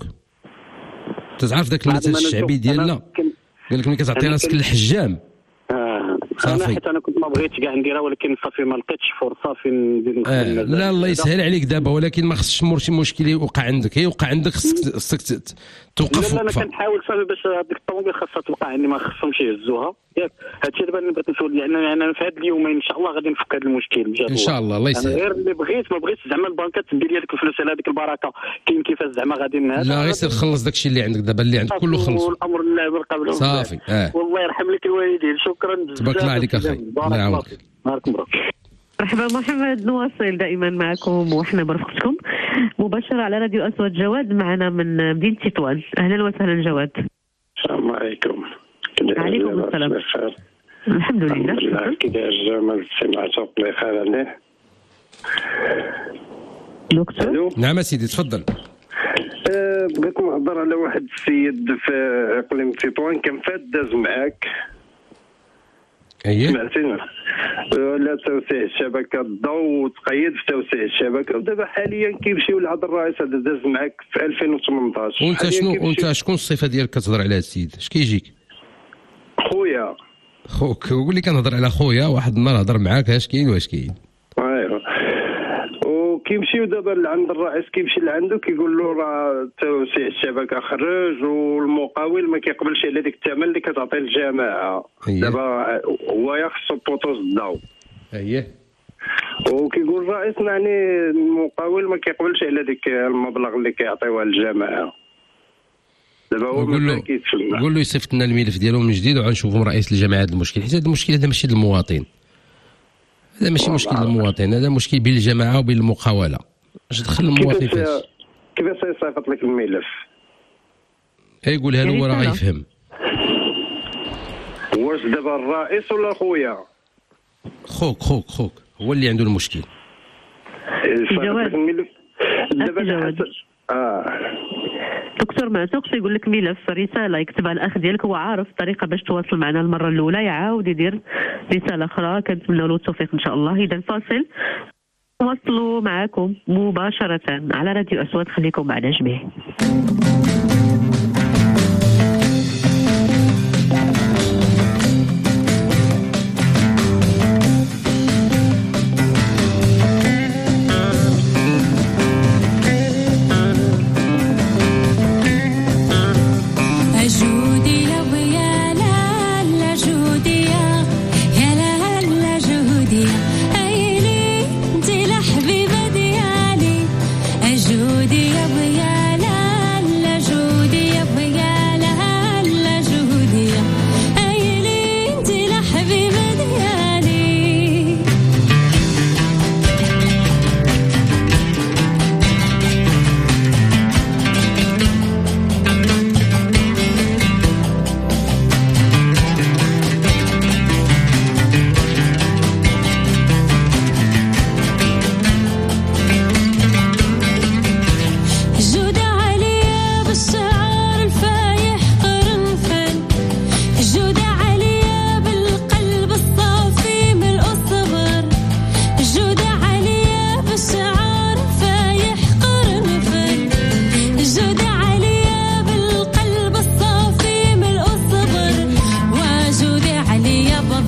تعرف ذاك المثل الشعبي ديالنا قال لك ملي كتعطي راسك للحجام اه انا حيت انا كنت ما بغيتش كاع نديرها، ولكن صافي ما لقيتش فرصه فين ندير آه لا الله يسهل عليك دابا، ولكن ما خصش شي مشكل يوقع عندك، هي وقع عندك خصك توقف. لا انا كنحاول صافي باش هذيك الطوموبيل خاصها توقع عندي، ما خصهمش يهزوها ياك. هادشي دابا اللي بغيت نسول، يعني انا في هاد اليومين ان شاء الله غادي نفك هذا المشكل بجد ان شاء الله. الله يسهل. غير اللي بغيت ما بغيتش زعما البنكات تدير لي ديك الفلوس على هذيك البركه، كاين كيفاش زعما غادي لا غير سير خلص داكشي اللي عندك دابا، اللي عندك كله خلص والامر لله من قبل صافي. اه والله يرحم لك الوالدين. شكرا بزاف. تبارك الله عليك اخي، الله يعاونك. نهارك مبروك. مرحبا محمد، نواصل دائما معكم وحنا برفقتكم مباشرة على راديو أسود. جواد معنا من مدينة تطوان. أهلا وسهلا جواد. السلام عليكم. عليكم السلام. الحمد لله. الحمد لله. كي داير جمال سمعتك الله يخلي عليه. دكتور. نعم سيدي تفضل. أه بغيت نهضر على واحد السيد في اقليم تطوان كان فات داز معاك. اييه سمعتينا. ولا توسيع الشبكه الضوء وتقيد في توسيع الشبكه، ودابا حاليا كيمشيو لهذا الرئيس هذا داز معاك في ألفين وثمنطاش. وانت شنو وانت شكون الصفه ديالك كتهضر على هذا السيد؟ اش كيجيك؟ خويا. خوك قول لي كنهضر على خويا، واحد النهار هضر معاك اش كاين واش كاين. ايوا وكيمشيو دابا لعند الرئيس، كيمشي لعندو كيقول له راه توسيع الشبكه خرج والمقاول ما كيقبلش على ديك الثمن اللي كتعطي الجماعه. دابا هو يخصو بوطوس الضوء. اييه وكيقول الرئيس يعني المقاول ما كيقبلش على ديك المبلغ اللي كيعطيوها الجماعه. دابا هو ما كيتسمع. قول له يصيفط لنا الملف ديالو من جديد وغنشوفوا رئيس الجماعه هذا المشكل، حيت هذا المشكل هذا ماشي للمواطن، هذا ماشي مشكل للمواطن، هذا مشكل بين الجماعه وبين المقاوله. اش دخل المواطن فيه؟ كيفاش يصيفط لك الملف؟ يقولها له هو راه غيفهم. واش دابا الرئيس ولا خويا؟ خوك خوك خوك هو اللي عنده المشكل. جواد الملف دابا اه دكتور معتوق يقول لك ملف رساله يكتبها الاخ ديالك، هو عارف الطريقه باش تواصل معنا المره الاولى، يعاود يدير رساله اخرى. كنتمنى له التوفيق ان شاء الله. اذا فاصل نواصلوا معكم مباشره على راديو اسود، خليكم معنا جميع. جودي يا ضياء لا لا جودي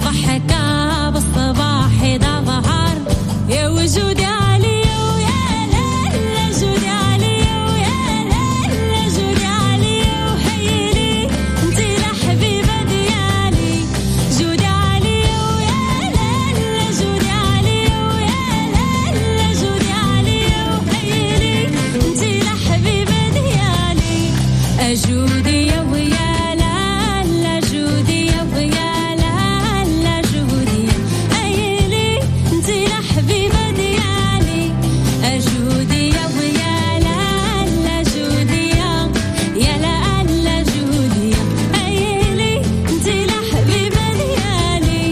ضحكة بالصباح إذا ظهر يا وجودي علي ويا لا لا جودي علي ويا لا لا جودي علي وحيلي انتي لحبيبة ديالي جودي علي ويا لا لا جودي علي ويا لا لا جودي علي وحيلي انتي لحبيبة ديالي أجودي يا ويا لا لا جودي يا ويا لا لا جودي أيلي انتي لحبيبة ديالي أجودي يا ويا لا لا جودي يا لا لا جودي أيلي انتي لحبيبة ديالي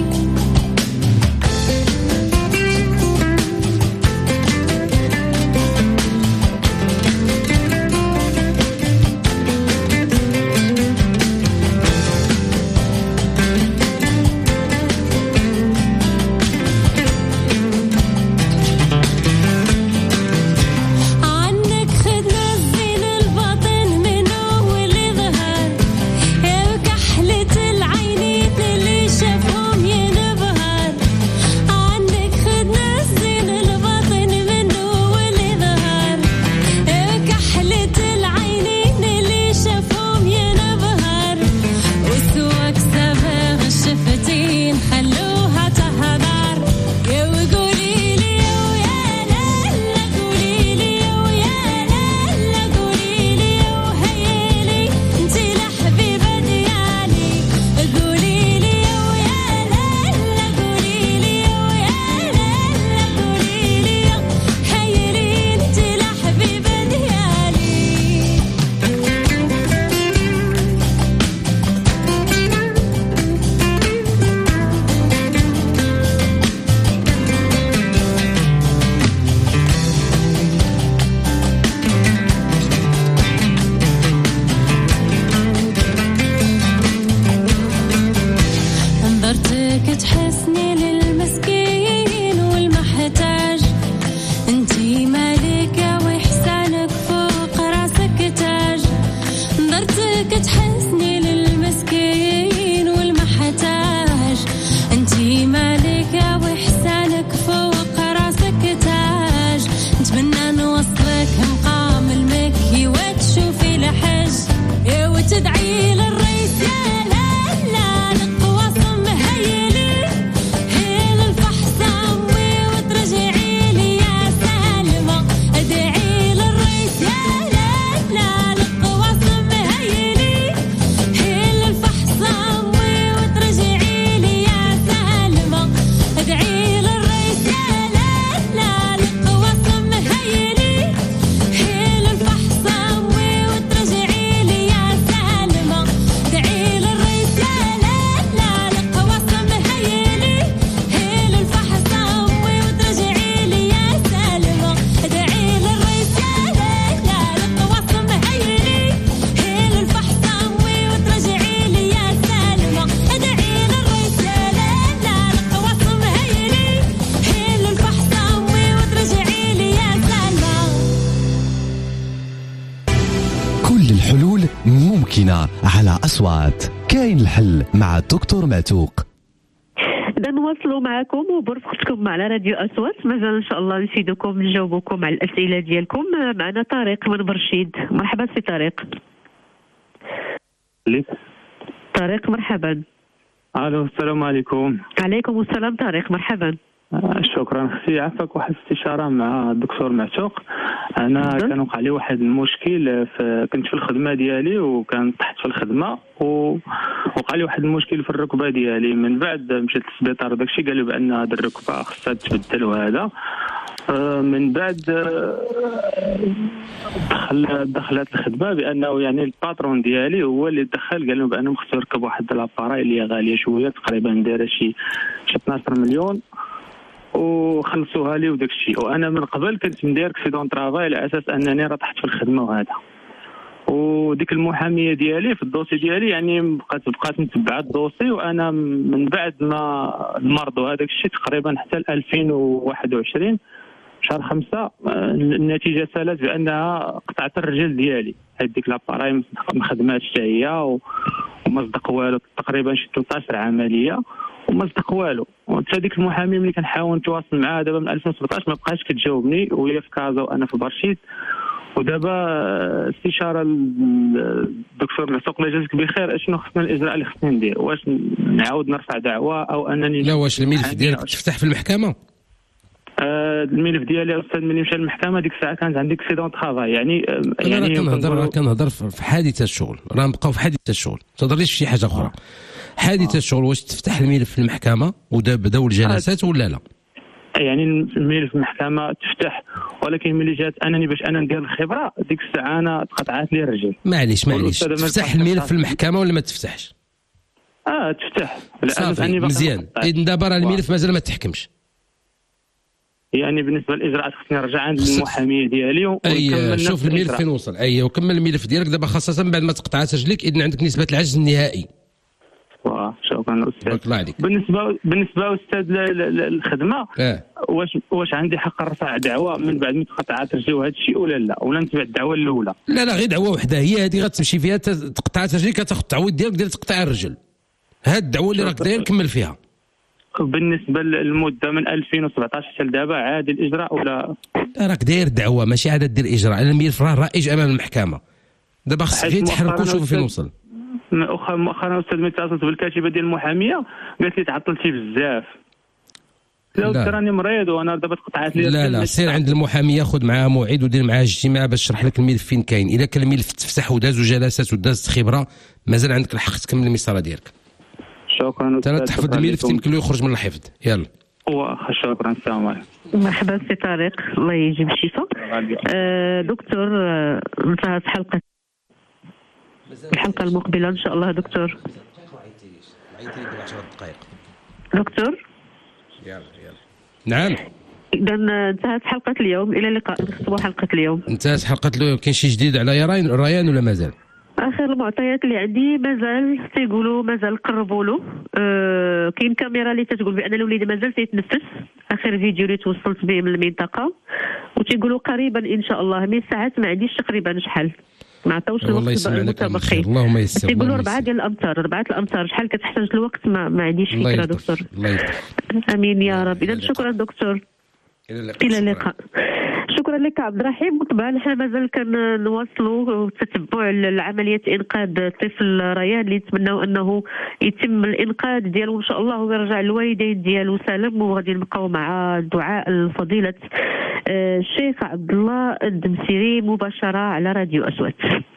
عنك خدنا الزين الباطن منه واللي ظهر يا كحلة العينين اللي شافهم ينبهر عنك خدنا الزين الباطن منه واللي ظهر يا كحلة العينين اللي شافهم ينبهر وسواك سبغ الشفتين خلوها تهدر يا وقولي لي ويا لا لا قولي لي ويا لا لا قولي لي وهيلي انتي لحبيبة ديالي قولي لي ويا لا لا قولي لي ويا لا لا قولي لي هيلي انتي لحبيبة ديالي نظرتك تحسني للمسكين والمحتاج انتي مالكة واحسانك فوق راسك تاج نظرتك تحسني للمسكين والمحتاج انتي مالكة واحسانك فوق راسك تاج نتمنى نوصلك مقام المكي وتشوفي الحج يا وتدعي للرئيس يا لا لا القواصم هيلي هيل الفحص امي وترجعي لي يا سالمة ادعي للرئيس يا لا لا القواصم هيلي هيل الفحص امي وترجعي لي يا سالمة ادعي للرئيس يا لا لا القواصم هيلي هيل الفحص امي وترجعي لي يا سالمة ادعي للرئيس يا لا لا القواصم هيلي هيل الفحص امي وترجعي لي يا سالمة ادعي للرئيس يا لا لا القواصم هيلي هيل الفحص امي وترجعي لي يا سالمة ادعي للرئيس يا لا لا القواصم هيلي هيل الفحص امي وترجعي لي يا سالمة. كل الحلول ممكنة على أصوات. كاين الحل مع الدكتور معتوق. إذا نواصلوا معكم وبرفقتكم على راديو أصوات، مازال إن شاء الله نفيدكم نجاوبكم على الأسئلة ديالكم. معنا طارق من برشيد. مرحبا سي طارق. طارق مرحبا. الو السلام عليكم. عليكم السلام طارق مرحبا. آه، شكرا اختي. عفاك واحد الاستشاره مع الدكتور معتوق. انا كان وقع لي واحد المشكل في كنت في الخدمه ديالي وكان طحت في الخدمه ووقع لي واحد المشكل في الركبه ديالي. من بعد مشيت للسبيطار داكشي قالوا بان هذه الركبه خصها تبدل وهذا. آه، من بعد آه، دخل دخلت الخدمه بانه يعني الباترون ديالي هو اللي دخل قال لهم بانه خصو يركب واحد لاباراي اللي هي غاليه شويه تقريبا دايره شي شي اثنا عشر مليون وخلصوها لي وداك الشيء. وانا من قبل كنت مدير اكسيدون طرافاي على اساس انني راه طحت في الخدمه وهذا. وديك المحاميه ديالي في الدوسي ديالي يعني بقات بقات متبعه الدوسي. وانا من بعد ما المرض وهذاك الشيء تقريبا حتى ألفين وواحد وعشرين شهر خمسة النتيجه سالت بانها قطعت الرجل ديالي. هذيك لاباراي ما خدماتش حتى هي وما صدق والو تقريبا شي ثلاثة عشر عمليه وما صدق والو. وحتى ديك المحامي ملي كنحاول نتواصل معاه دابا من ألفين وسبعطاش ما بقاش كتجاوبني، وهي في كازا وانا في برشيد. ودابا استشاره الدكتور معتوق الله يجازيك بخير، اشنو خصنا الاجراء اللي خصني ندير؟ واش نعاود نرفع دعوه او انني لا واش الملف ديالك تفتح في المحكمه؟ آه الملف ديالي استاذ ملي مشى للمحكمه ديك الساعه كانت عندي اكسيدون طرافاي، يعني آه يعني كنهضر راه كنهضر في حادثه الشغل، راه نبقاو في حادثه الشغل، ما تهضريش في شي حاجه اخرى. حادثه الشغل واش تفتح الملف في المحكمه وبداو الجلسات ولا لا؟ يعني الملف في المحكمه تفتح، ولكن ملي جات انني باش انا ندير الخبره ديك الساعه انا تقطعات لي الرجل. معليش معليش تفتح الملف في المحكمه ولا ما تفتحش؟ اه تفتح صافي مزيان. اذا دابا راه الملف مازال ما تحكمش، يعني بالنسبه للاجراءات خصني نرجع عند المحاميه ديالي اي شوف الملف فين وصل. اي وكمل الملف ديالك دابا، خاصه بعد ما تقطعات رجليك اذا عندك نسبه العجز النهائي. واه شكرا استاذ. الله عليك. بالنسبه بالنسبه استاذ للخدمه اه. واش واش عندي حق نرفع دعوه من بعد ما تقطعات رجلي وهذا الشيء ولا لا، ولا نتبع الدعوه الاولى؟ لا لا غير دعوه وحده هي هذه غتمشي فيها، تقطعات رجليك كتاخذ التعويض ديالك ديال تقطيع الرجل. هاد الدعوه اللي راك داير كمل فيها. بالنسبه للمده من ألفين وسبعطاش حتى لدابا عادي الاجراء ولا؟ راك داير دعوه ماشي عاد دير اجراء، الملف راه رائج امام المحكمه. دابا خصك غير تحرك وشوف فين وصل. مؤخرا استاذ ملي اتصلت بالكاتبه ديال المحاميه قالت لي تعطلتي بزاف. لا راني مريض وانا دابا تقطعات لي. لا لا سير عند المحاميه خذ معها موعد ودير معها اجتماع باش تشرح لك الملف فين كاين. اذا كان الملف تفتح ودازوا جلسات ودازت خبره مازال عندك الحق تكمل المساله ديالك. شكرا. انت تحفظ الملف يمكن له يخرج من الحفظ. يلا واخا شكرا. السلام عليكم. مرحبا سي طارق، الله يجيب الشفاء. آه دكتور آه انتهت حلقه الحلقه المقبله ان شاء الله دكتور. دكتور يلا يلا. نعم اذا انتهت حلقه اليوم، الى اللقاء. نختموا حلقه اليوم. انتهت حلقه اليوم. كاين شي جديد على ريان ريان ولا مازال؟ اخر المعطيات اللي عندي مازال تيقولوا مازال قربوا له. أه كاين كاميرا اللي تتقول بان الوليد مازال تيتنفس، اخر فيديو اللي توصلت به من المنطقه، وتيقولوا قريبا ان شاء الله. من ساعات ما عنديش تقريبا شحال، ما عطاوش الوقت المتبقي. اللهم يسر. تيقولوا أربعة ديال الامتار، أربعة الامتار شحال كتحتاج الوقت ما, ما عنديش فكره دكتور. الله يلطف. امين يا رب. اذا شكرا دكتور. الى اللقاء. شكرا لك عبد الرحيم. وطبعا احنا مازال كنواصلوا تتبع العمليه انقاذ الطفل ريان اللي نتمناو انه يتم الانقاذ ديالو ان شاء الله ويرجع الوالدين ديالو سالم، وغادي نبقاو مع دعاء لفضيله الشيخ عبد الله الدمسيري مباشره على راديو أصوات.